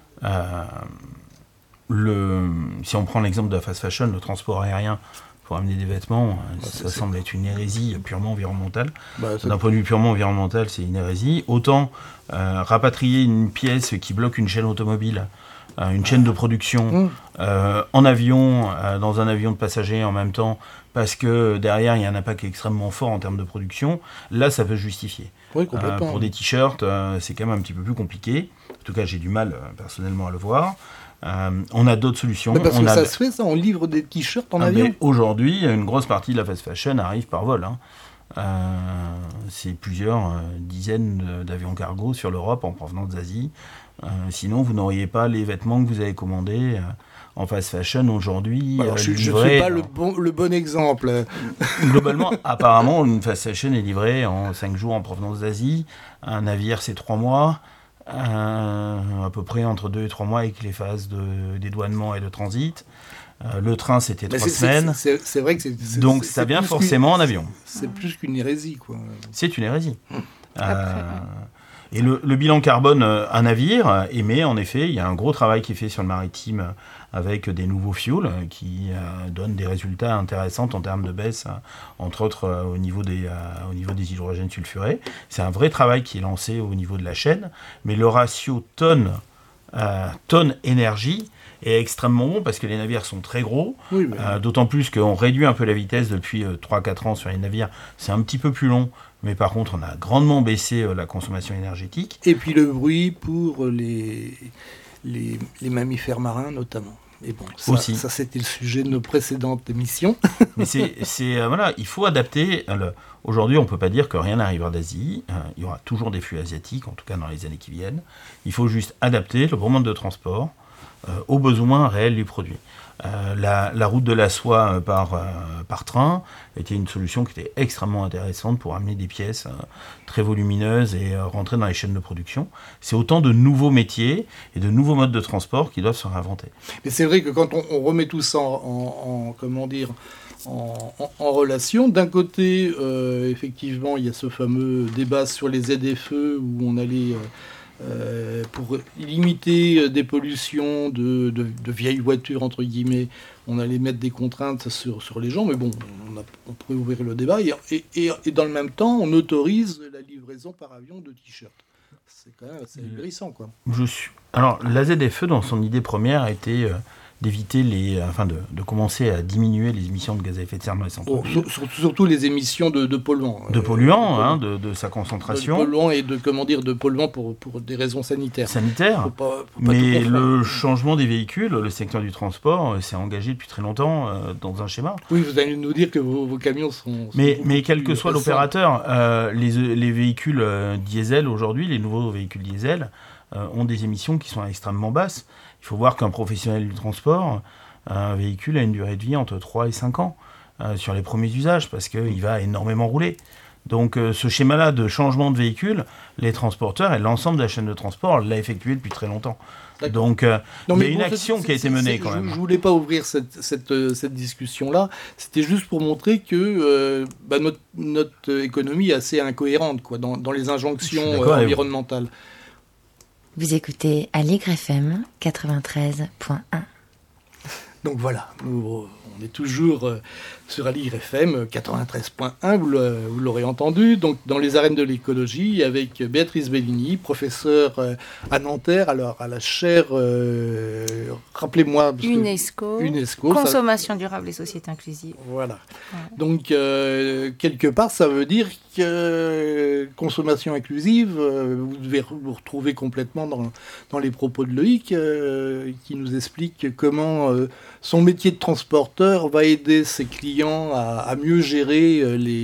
Si on prend l'exemple de la fast fashion, le transport aérien pour amener des vêtements, ça semble être une hérésie purement environnementale. D'un point de vue purement environnemental, c'est une hérésie. Autant rapatrier une pièce qui bloque une chaîne automobile, une chaîne de production, en avion, dans un avion de passagers en même temps, parce que derrière, il y a un impact extrêmement fort en termes de production, là, ça peut se justifier. Oui, complètement. Pour des t-shirts, c'est quand même un petit peu plus compliqué. En tout cas, j'ai du mal, personnellement, à le voir. On a d'autres solutions. Mais parce que ça se fait, ça, on livre des t-shirts en avion. Aujourd'hui, une grosse partie de la fast fashion arrive par vol. C'est plusieurs dizaines d'avions cargo sur l'Europe en provenance d'Asie. Sinon, vous n'auriez pas les vêtements que vous avez commandés en fast fashion aujourd'hui. Alors, je ne suis pas le bon exemple. Globalement, apparemment, une fast fashion est livrée en 5 jours en provenance d'Asie. Un navire, c'est 3 mois. À peu près entre 2 et 3 mois avec les phases de dédouanement et de transit. Le train, c'était 3 semaines. C'est vrai que c'est donc ça vient forcément en avion. C'est plus qu'une hérésie, quoi. C'est une hérésie. Et le bilan carbone, un navire émet, en effet, il y a un gros travail qui est fait sur le maritime avec des nouveaux fuels qui donnent des résultats intéressants en termes de baisse, entre autres au niveau des hydrogènes sulfurés. C'est un vrai travail qui est lancé au niveau de la chaîne, mais le ratio tonne-énergie est extrêmement bon parce que les navires sont très gros, d'autant plus qu'on réduit un peu la vitesse depuis 3-4 ans sur les navires, c'est un petit peu plus long, mais par contre on a grandement baissé la consommation énergétique. Et puis le bruit pour les mammifères marins notamment. Et bon, ça c'était le sujet de nos précédentes émissions. Mais voilà, il faut adapter. Aujourd'hui, on ne peut pas dire que rien n'arrivera d'Asie. Il y aura toujours des flux asiatiques, en tout cas dans les années qui viennent. Il faut juste adapter le bon mode de transport aux besoins réels du produit. La route de la soie par train était une solution qui était extrêmement intéressante pour amener des pièces très volumineuses et rentrer dans les chaînes de production. C'est autant de nouveaux métiers et de nouveaux modes de transport qui doivent se réinventer. Mais c'est vrai que quand on remet tout ça en relation, d'un côté, effectivement, il y a ce fameux débat sur les ZFE où on allait... pour limiter des pollutions de vieilles voitures, entre guillemets, on allait mettre des contraintes sur les gens, mais bon, on pourrait ouvrir le débat, et dans le même temps, on autorise la livraison par avion de t-shirts. C'est quand même assez ahurissant, quoi. Alors, la ZFE, dans son idée première, a été d'éviter de commencer à diminuer les émissions de gaz à effet de serre dans les centres-villes. Surtout les émissions de polluants. De polluants, de sa concentration. De polluants et de polluants pour des raisons sanitaires. Faut pas mais le changement des véhicules, le secteur du transport s'est engagé depuis très longtemps dans un schéma. Oui, vous allez nous dire que vos camions sont mais quel que soit l'opérateur, les véhicules diesel aujourd'hui, les nouveaux véhicules diesel, ont des émissions qui sont extrêmement basses. Il faut voir qu'un professionnel du transport, un véhicule a une durée de vie entre 3 et 5 ans sur les premiers usages, parce qu'il va énormément rouler. Donc ce schéma-là de changement de véhicule, les transporteurs et l'ensemble de la chaîne de transport l'a effectué depuis très longtemps. Donc il y a une action qui a été menée quand même. Je ne voulais pas ouvrir cette discussion-là, c'était juste pour montrer que notre économie est assez incohérente dans les injonctions environnementales. Vous écoutez Aligre FM 93.1. Donc voilà, on est toujours sur Aligre FM 93.1, vous l'aurez entendu, donc dans les arènes de l'écologie, avec Béatrice Bellini, professeure à Nanterre, alors à la chaire, rappelez-moi... UNESCO, Consommation durable et société inclusive. Voilà. Donc, quelque part, ça veut dire que consommation inclusive, vous devez vous retrouver complètement dans les propos de Loïc, qui nous explique comment son métier de transporteur va aider ses clients à mieux gérer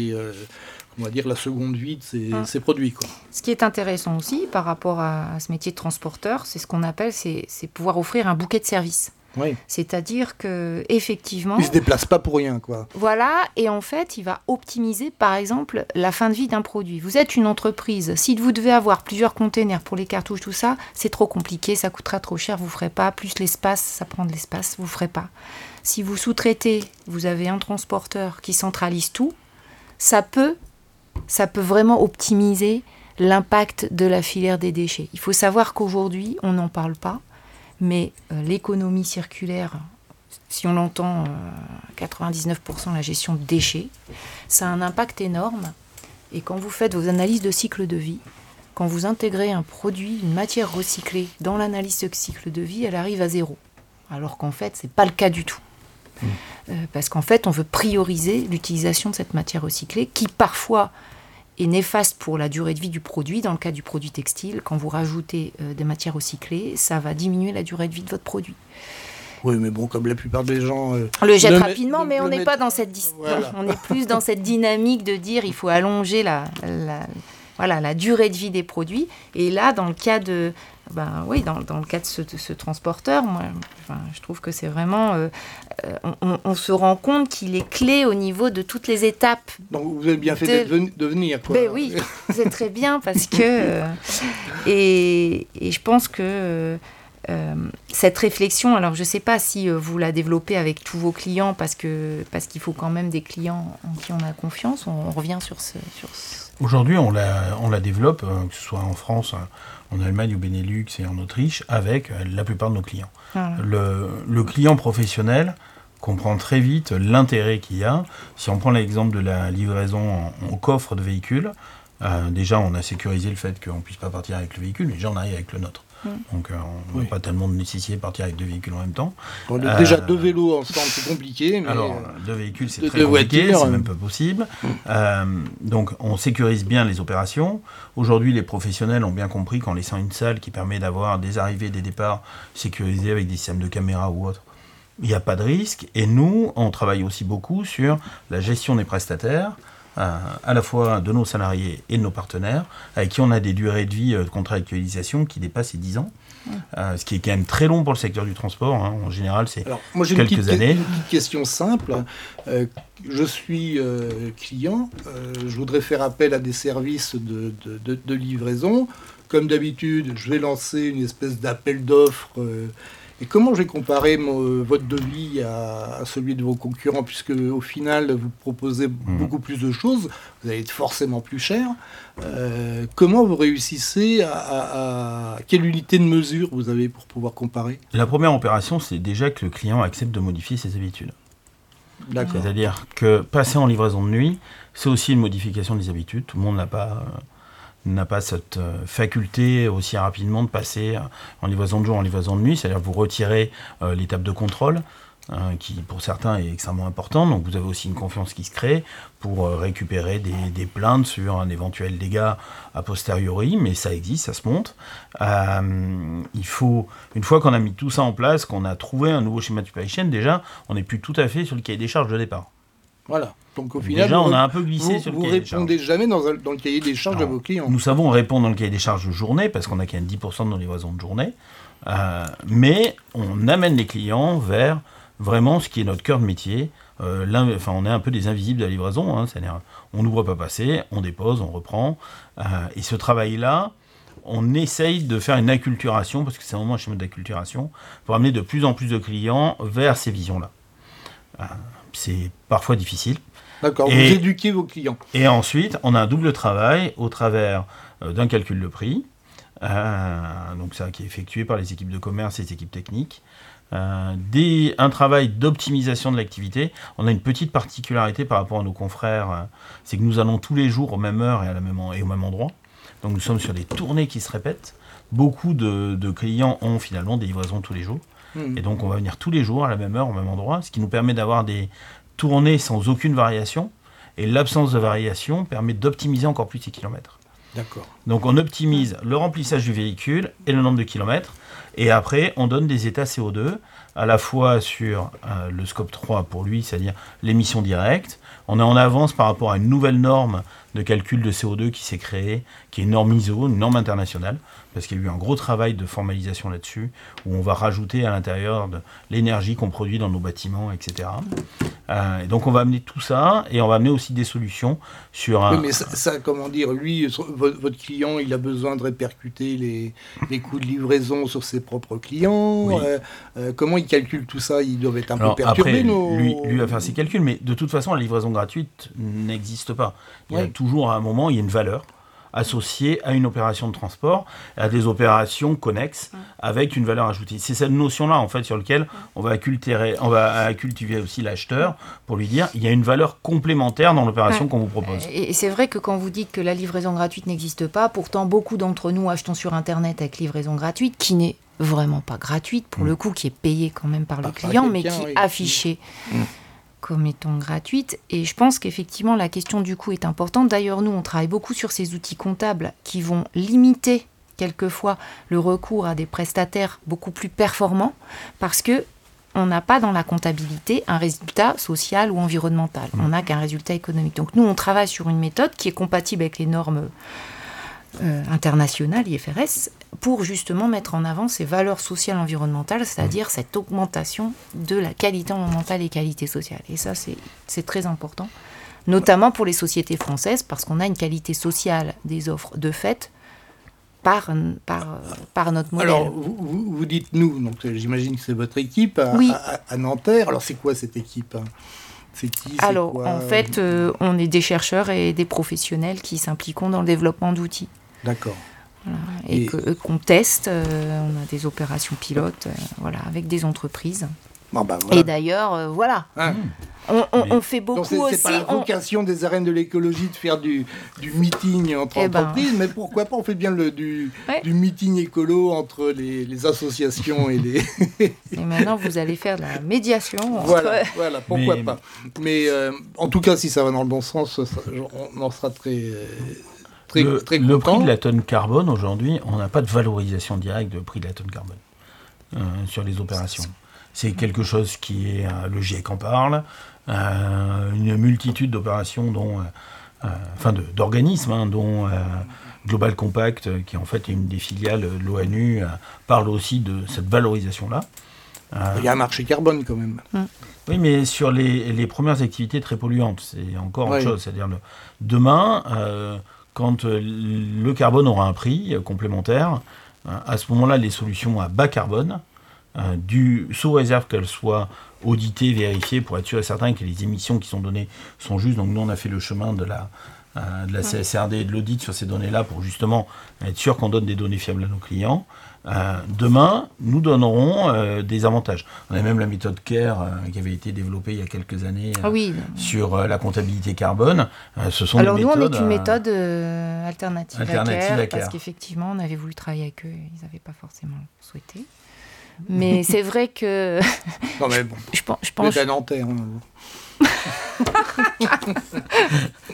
la seconde vie de ces produits, quoi. Ce qui est intéressant aussi par rapport à ce métier de transporteur, c'est ce qu'on appelle, c'est pouvoir offrir un bouquet de services. Oui. C'est-à-dire que effectivement, il se déplace pas pour rien, quoi. Voilà, et en fait, il va optimiser, par exemple, la fin de vie d'un produit. Vous êtes une entreprise, si vous devez avoir plusieurs containers pour les cartouches, tout ça, c'est trop compliqué, ça coûtera trop cher, vous ferez pas. Plus l'espace, ça prend de l'espace, vous ferez pas. Si vous sous-traitez, vous avez un transporteur qui centralise tout, ça peut vraiment optimiser l'impact de la filière des déchets. Il faut savoir qu'aujourd'hui, on n'en parle pas. Mais l'économie circulaire, si on l'entend, 99% la gestion de déchets, ça a un impact énorme. Et quand vous faites vos analyses de cycle de vie, quand vous intégrez un produit, une matière recyclée dans l'analyse de cycle de vie, elle arrive à 0. Alors qu'en fait, ce n'est pas le cas du tout. Parce qu'en fait, on veut prioriser l'utilisation de cette matière recyclée qui, parfois, est néfaste pour la durée de vie du produit. Dans le cas du produit textile, quand vous rajoutez des matières recyclées, ça va diminuer la durée de vie de votre produit. Oui, mais bon, comme la plupart des gens... on le jette rapidement, mais on n'est pas dans cette... On est plus dans cette dynamique de dire il faut allonger la durée de vie des produits. Et là, dans le cas de... dans le cas de ce transporteur, moi, je trouve que c'est vraiment... on se rend compte qu'il est clé au niveau de toutes les étapes. Donc vous avez bien fait de venir, quoi. Ben oui, c'est très bien parce que... et je pense que cette réflexion, alors je ne sais pas si vous la développez avec tous vos clients parce qu'il faut quand même des clients en qui on a confiance. On revient sur ce... Aujourd'hui, on la développe, que ce soit en France, en Allemagne, au Benelux et en Autriche, avec la plupart de nos clients. Voilà. Le client professionnel comprend très vite l'intérêt qu'il y a. Si on prend l'exemple de la livraison en coffre de véhicule, déjà on a sécurisé le fait qu'on ne puisse pas partir avec le véhicule, mais déjà on arrive avec le nôtre. Donc on n'a pas tellement de nécessité de partir avec deux véhicules en même temps. Déjà deux vélos ensemble, c'est compliqué. Mais alors deux véhicules, c'est très compliqué, c'est même pas possible. Donc on sécurise bien les opérations. Aujourd'hui, les professionnels ont bien compris qu'en laissant une salle qui permet d'avoir des arrivées, des départs sécurisés avec des systèmes de caméra ou autre, il n'y a pas de risque. Et nous, on travaille aussi beaucoup sur la gestion des prestataires, à la fois de nos salariés et de nos partenaires, avec qui on a des durées de vie de contractualisation qui dépassent les 10 ans, ce qui est quand même très long pour le secteur du transport. En général, c'est quelques années. Une petite question simple. Je suis client, je voudrais faire appel à des services de livraison. Comme d'habitude, je vais lancer une espèce d'appel d'offres. Et comment je vais comparer votre devis à celui de vos concurrents, puisque au final, vous proposez beaucoup plus de choses, vous allez être forcément plus cher. Comment vous réussissez quelle unité de mesure vous avez pour pouvoir comparer ? La première opération, c'est déjà que le client accepte de modifier ses habitudes. D'accord. C'est-à-dire que passer en livraison de nuit, c'est aussi une modification des habitudes. Tout le monde n'a pas cette faculté aussi rapidement de passer en livraison de jour en livraison de nuit, c'est-à-dire que vous retirez l'étape de contrôle, qui pour certains est extrêmement importante, donc vous avez aussi une confiance qui se crée pour récupérer des plaintes sur un éventuel dégât a posteriori, mais ça existe, ça se monte. Il faut, une fois qu'on a mis tout ça en place, qu'on a trouvé un nouveau schéma de supply chain, déjà, on n'est plus tout à fait sur le cahier des charges de départ. Voilà. Donc au final, déjà, on a un peu glissé sur le vous cahier des charges. répondez jamais dans le cahier des charges à vos clients. Nous savons répondre dans le cahier des charges de journée, parce qu'on a quand même 10% de nos livraisons de journée, mais on amène les clients vers vraiment ce qui est notre cœur de métier. On est un peu des invisibles de la livraison, hein, c'est-à-dire on n'ouvre pas passer, on dépose, on reprend. Et ce travail-là, on essaye de faire une acculturation, parce que c'est vraiment un schéma d'acculturation, pour amener de plus en plus de clients vers ces visions-là. C'est parfois difficile. D'accord, vous éduquez vos clients. Et ensuite, on a un double travail au travers d'un calcul de prix, donc ça qui est effectué par les équipes de commerce et les équipes techniques, un travail d'optimisation de l'activité. On a une petite particularité par rapport à nos confrères, c'est que nous allons tous les jours aux mêmes heures et au même endroit. Donc nous sommes sur des tournées qui se répètent. Beaucoup de clients ont finalement des livraisons tous les jours. Et donc on va venir tous les jours à la même heure, au même endroit, ce qui nous permet d'avoir des tournées sans aucune variation. Et l'absence de variation permet d'optimiser encore plus ces kilomètres. D'accord. Donc on optimise le remplissage du véhicule et le nombre de kilomètres. Et après, on donne des états CO2, à la fois sur le scope 3 pour lui, c'est-à-dire l'émission directe. On est en avance par rapport à une nouvelle norme de calcul de CO2 qui s'est créée, qui est une norme ISO, une norme internationale, parce qu'il y a eu un gros travail de formalisation là-dessus, où on va rajouter à l'intérieur de l'énergie qu'on produit dans nos bâtiments, etc. Et donc on va amener tout ça, et on va amener aussi des solutions sur un... Oui, mais ça, comment dire, lui, votre client, il a besoin de répercuter les coûts de livraison sur ses propres clients. Oui. Comment il calcule tout ça? Ils doivent être un Alors, peu perturbés, après, lui va faire ses calculs, mais de toute façon, la livraison gratuite n'existe pas. Il y a toujours, à un moment, il y a une valeur associée à une opération de transport, à des opérations connexes, avec une valeur ajoutée. C'est cette notion-là, en fait, sur laquelle on va cultiver aussi l'acheteur, pour lui dire, il y a une valeur complémentaire dans l'opération qu'on vous propose. Et c'est vrai que quand vous dites que la livraison gratuite n'existe pas, pourtant, beaucoup d'entre nous achetons sur Internet avec livraison gratuite, qui n'est vraiment pas gratuite, pour le coup, qui est payée quand même par le client, mais qui est affichée comme étant gratuite. Et je pense qu'effectivement, la question du coût est importante. D'ailleurs, nous, on travaille beaucoup sur ces outils comptables qui vont limiter quelquefois le recours à des prestataires beaucoup plus performants, parce que on n'a pas dans la comptabilité un résultat social ou environnemental. On n'a qu'un résultat économique. Donc nous, on travaille sur une méthode qui est compatible avec les normes internationales, IFRS, pour justement mettre en avant ces valeurs sociales environnementales, c'est-à-dire cette augmentation de la qualité environnementale et qualité sociale. Et ça, c'est très important, notamment pour les sociétés françaises, parce qu'on a une qualité sociale des offres de fait par notre modèle. Alors, vous dites nous, donc j'imagine que c'est votre équipe à Nanterre. Alors, c'est quoi cette équipe? C'est qui? Alors, en fait, on est des chercheurs et des professionnels qui s'impliquent dans le développement d'outils. D'accord. Voilà. Et qu'on teste, on a des opérations pilotes avec des entreprises. Voilà. Et d'ailleurs, on fait beaucoup donc c'est aussi. C'est pas la vocation des arènes de l'écologie de faire du meeting entre entreprises, mais pourquoi pas on fait bien du meeting écolo entre les associations et les... Et maintenant, vous allez faire de la médiation. Voilà, pourquoi pas. Mais en tout cas, si ça va dans le bon sens, on en sera très content. Le prix de la tonne carbone, aujourd'hui, on n'a pas de valorisation directe du prix de la tonne carbone sur les opérations. C'est quelque chose qui est, le GIEC en parle, une multitude d'opérations d'organismes, dont Global Compact, qui en fait est une des filiales de l'ONU, parle aussi de cette valorisation-là. Il y a un marché carbone quand même. Oui, mais sur les premières activités très polluantes, c'est encore autre chose. C'est-à-dire demain, quand le carbone aura un prix complémentaire, à ce moment-là, les solutions à bas carbone, sous réserve qu'elles soient auditées, vérifiées, pour être sûr et certain que les émissions qui sont données sont justes. Donc nous, on a fait le chemin de la CSRD et de l'audit sur ces données-là pour justement être sûr qu'on donne des données fiables à nos clients. Demain, nous donnerons des avantages. On a même la méthode CARE qui avait été développée il y a quelques années sur la comptabilité carbone. Ce sont Alors des nous, méthodes, on est une méthode alternative à CARE, parce CARE. qu'effectivement, on avait voulu travailler avec eux, ils n'avaient pas forcément souhaité. Mais c'est vrai que... Non mais bon, je pense... vous êtes à Nanterre.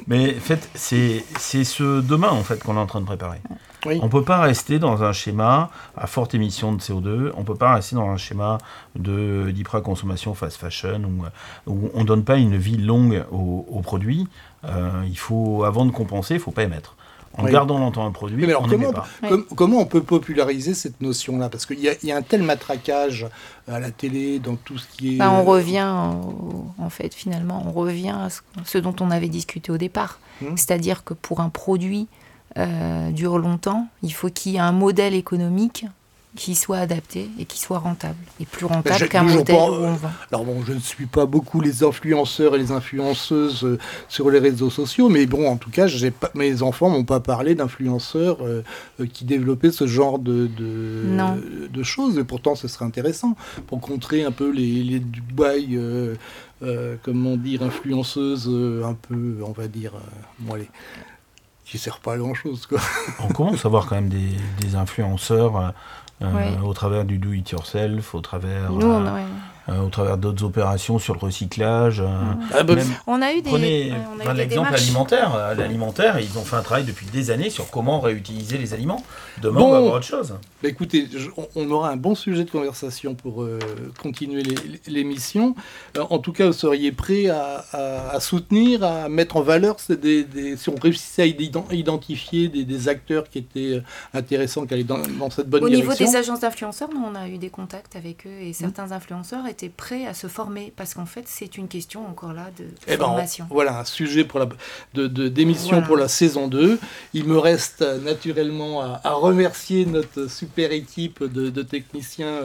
Mais en fait, c'est ce demain en fait qu'on est en train de préparer. Oui. On ne peut pas rester dans un schéma à forte émission de CO2, on ne peut pas rester dans un schéma d'hyper-consommation fast fashion où on ne donne pas une vie longue aux produits. Il faut, avant de compenser, il ne faut pas émettre. En gardant longtemps un produit, mais alors, on n'émet pas. Comment on peut populariser cette notion-là ? Parce qu'il y a un tel matraquage à la télé, dans tout ce qui est... On revient, en fait, finalement, on revient à ce dont on avait discuté au départ. C'est-à-dire que pour un produit dure longtemps, il faut qu'il y ait un modèle économique qui soit adapté et qui soit rentable. Et plus rentable qu'un modèle où on vend. Alors bon, je ne suis pas beaucoup les influenceurs et les influenceuses sur les réseaux sociaux, mais bon, en tout cas, mes enfants m'ont pas parlé d'influenceurs qui développaient ce genre de choses. Et pourtant, ce serait intéressant pour contrer un peu les Dubaï, comment dire, influenceuses un peu, on va dire, qui ne servent pas à grand-chose, quoi. On commence à voir quand même des influenceurs au travers du do-it-yourself, au travers d'autres opérations sur le recyclage. On a eu Prenez l'exemple alimentaire. L'alimentaire, ils ont fait un travail depuis des années sur comment réutiliser les aliments. Demain, on va voir autre chose. Écoutez, on aura un bon sujet de conversation pour continuer l'émission. En tout cas, vous seriez prêt à soutenir, à mettre en valeur, si on réussissait à identifier des acteurs qui étaient intéressants, qui allaient dans cette bonne direction. Au niveau des agences d'influenceurs, nous, on a eu des contacts avec eux et certains influenceurs étaient prêts à se former parce qu'en fait, c'est une question encore là de formation. Voilà, un sujet d'émission pour la saison 2. Il me reste naturellement à remercier notre super équipe de techniciens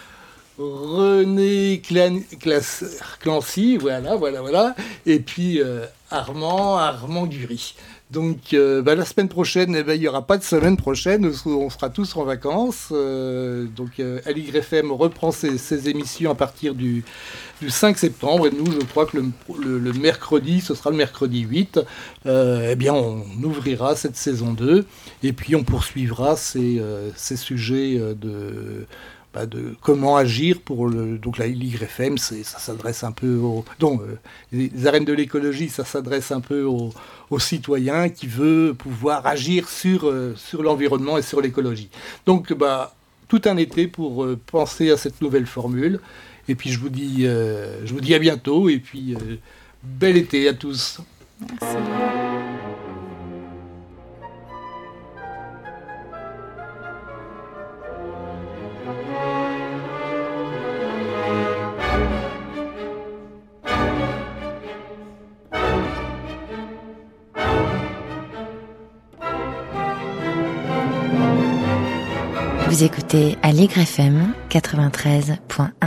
René Clancy, voilà, et puis Armand Gury. Donc la semaine prochaine, il n'y aura pas de semaine prochaine, on sera tous en vacances. Donc AligrefM reprend ses émissions à partir du 5 septembre. Et nous, je crois que le mercredi, ce sera le mercredi 8, on ouvrira cette saison 2. Et puis on poursuivra ces sujets de comment agir pour donc la AligrefM, ça s'adresse un peu les arènes de l'écologie, ça s'adresse un peu aux citoyens qui veulent pouvoir agir sur l'environnement et sur l'écologie. Donc tout un été pour penser à cette nouvelle formule. Et puis je vous dis à bientôt et puis bel été à tous. Merci. Vous écoutez AligrefM 93.1.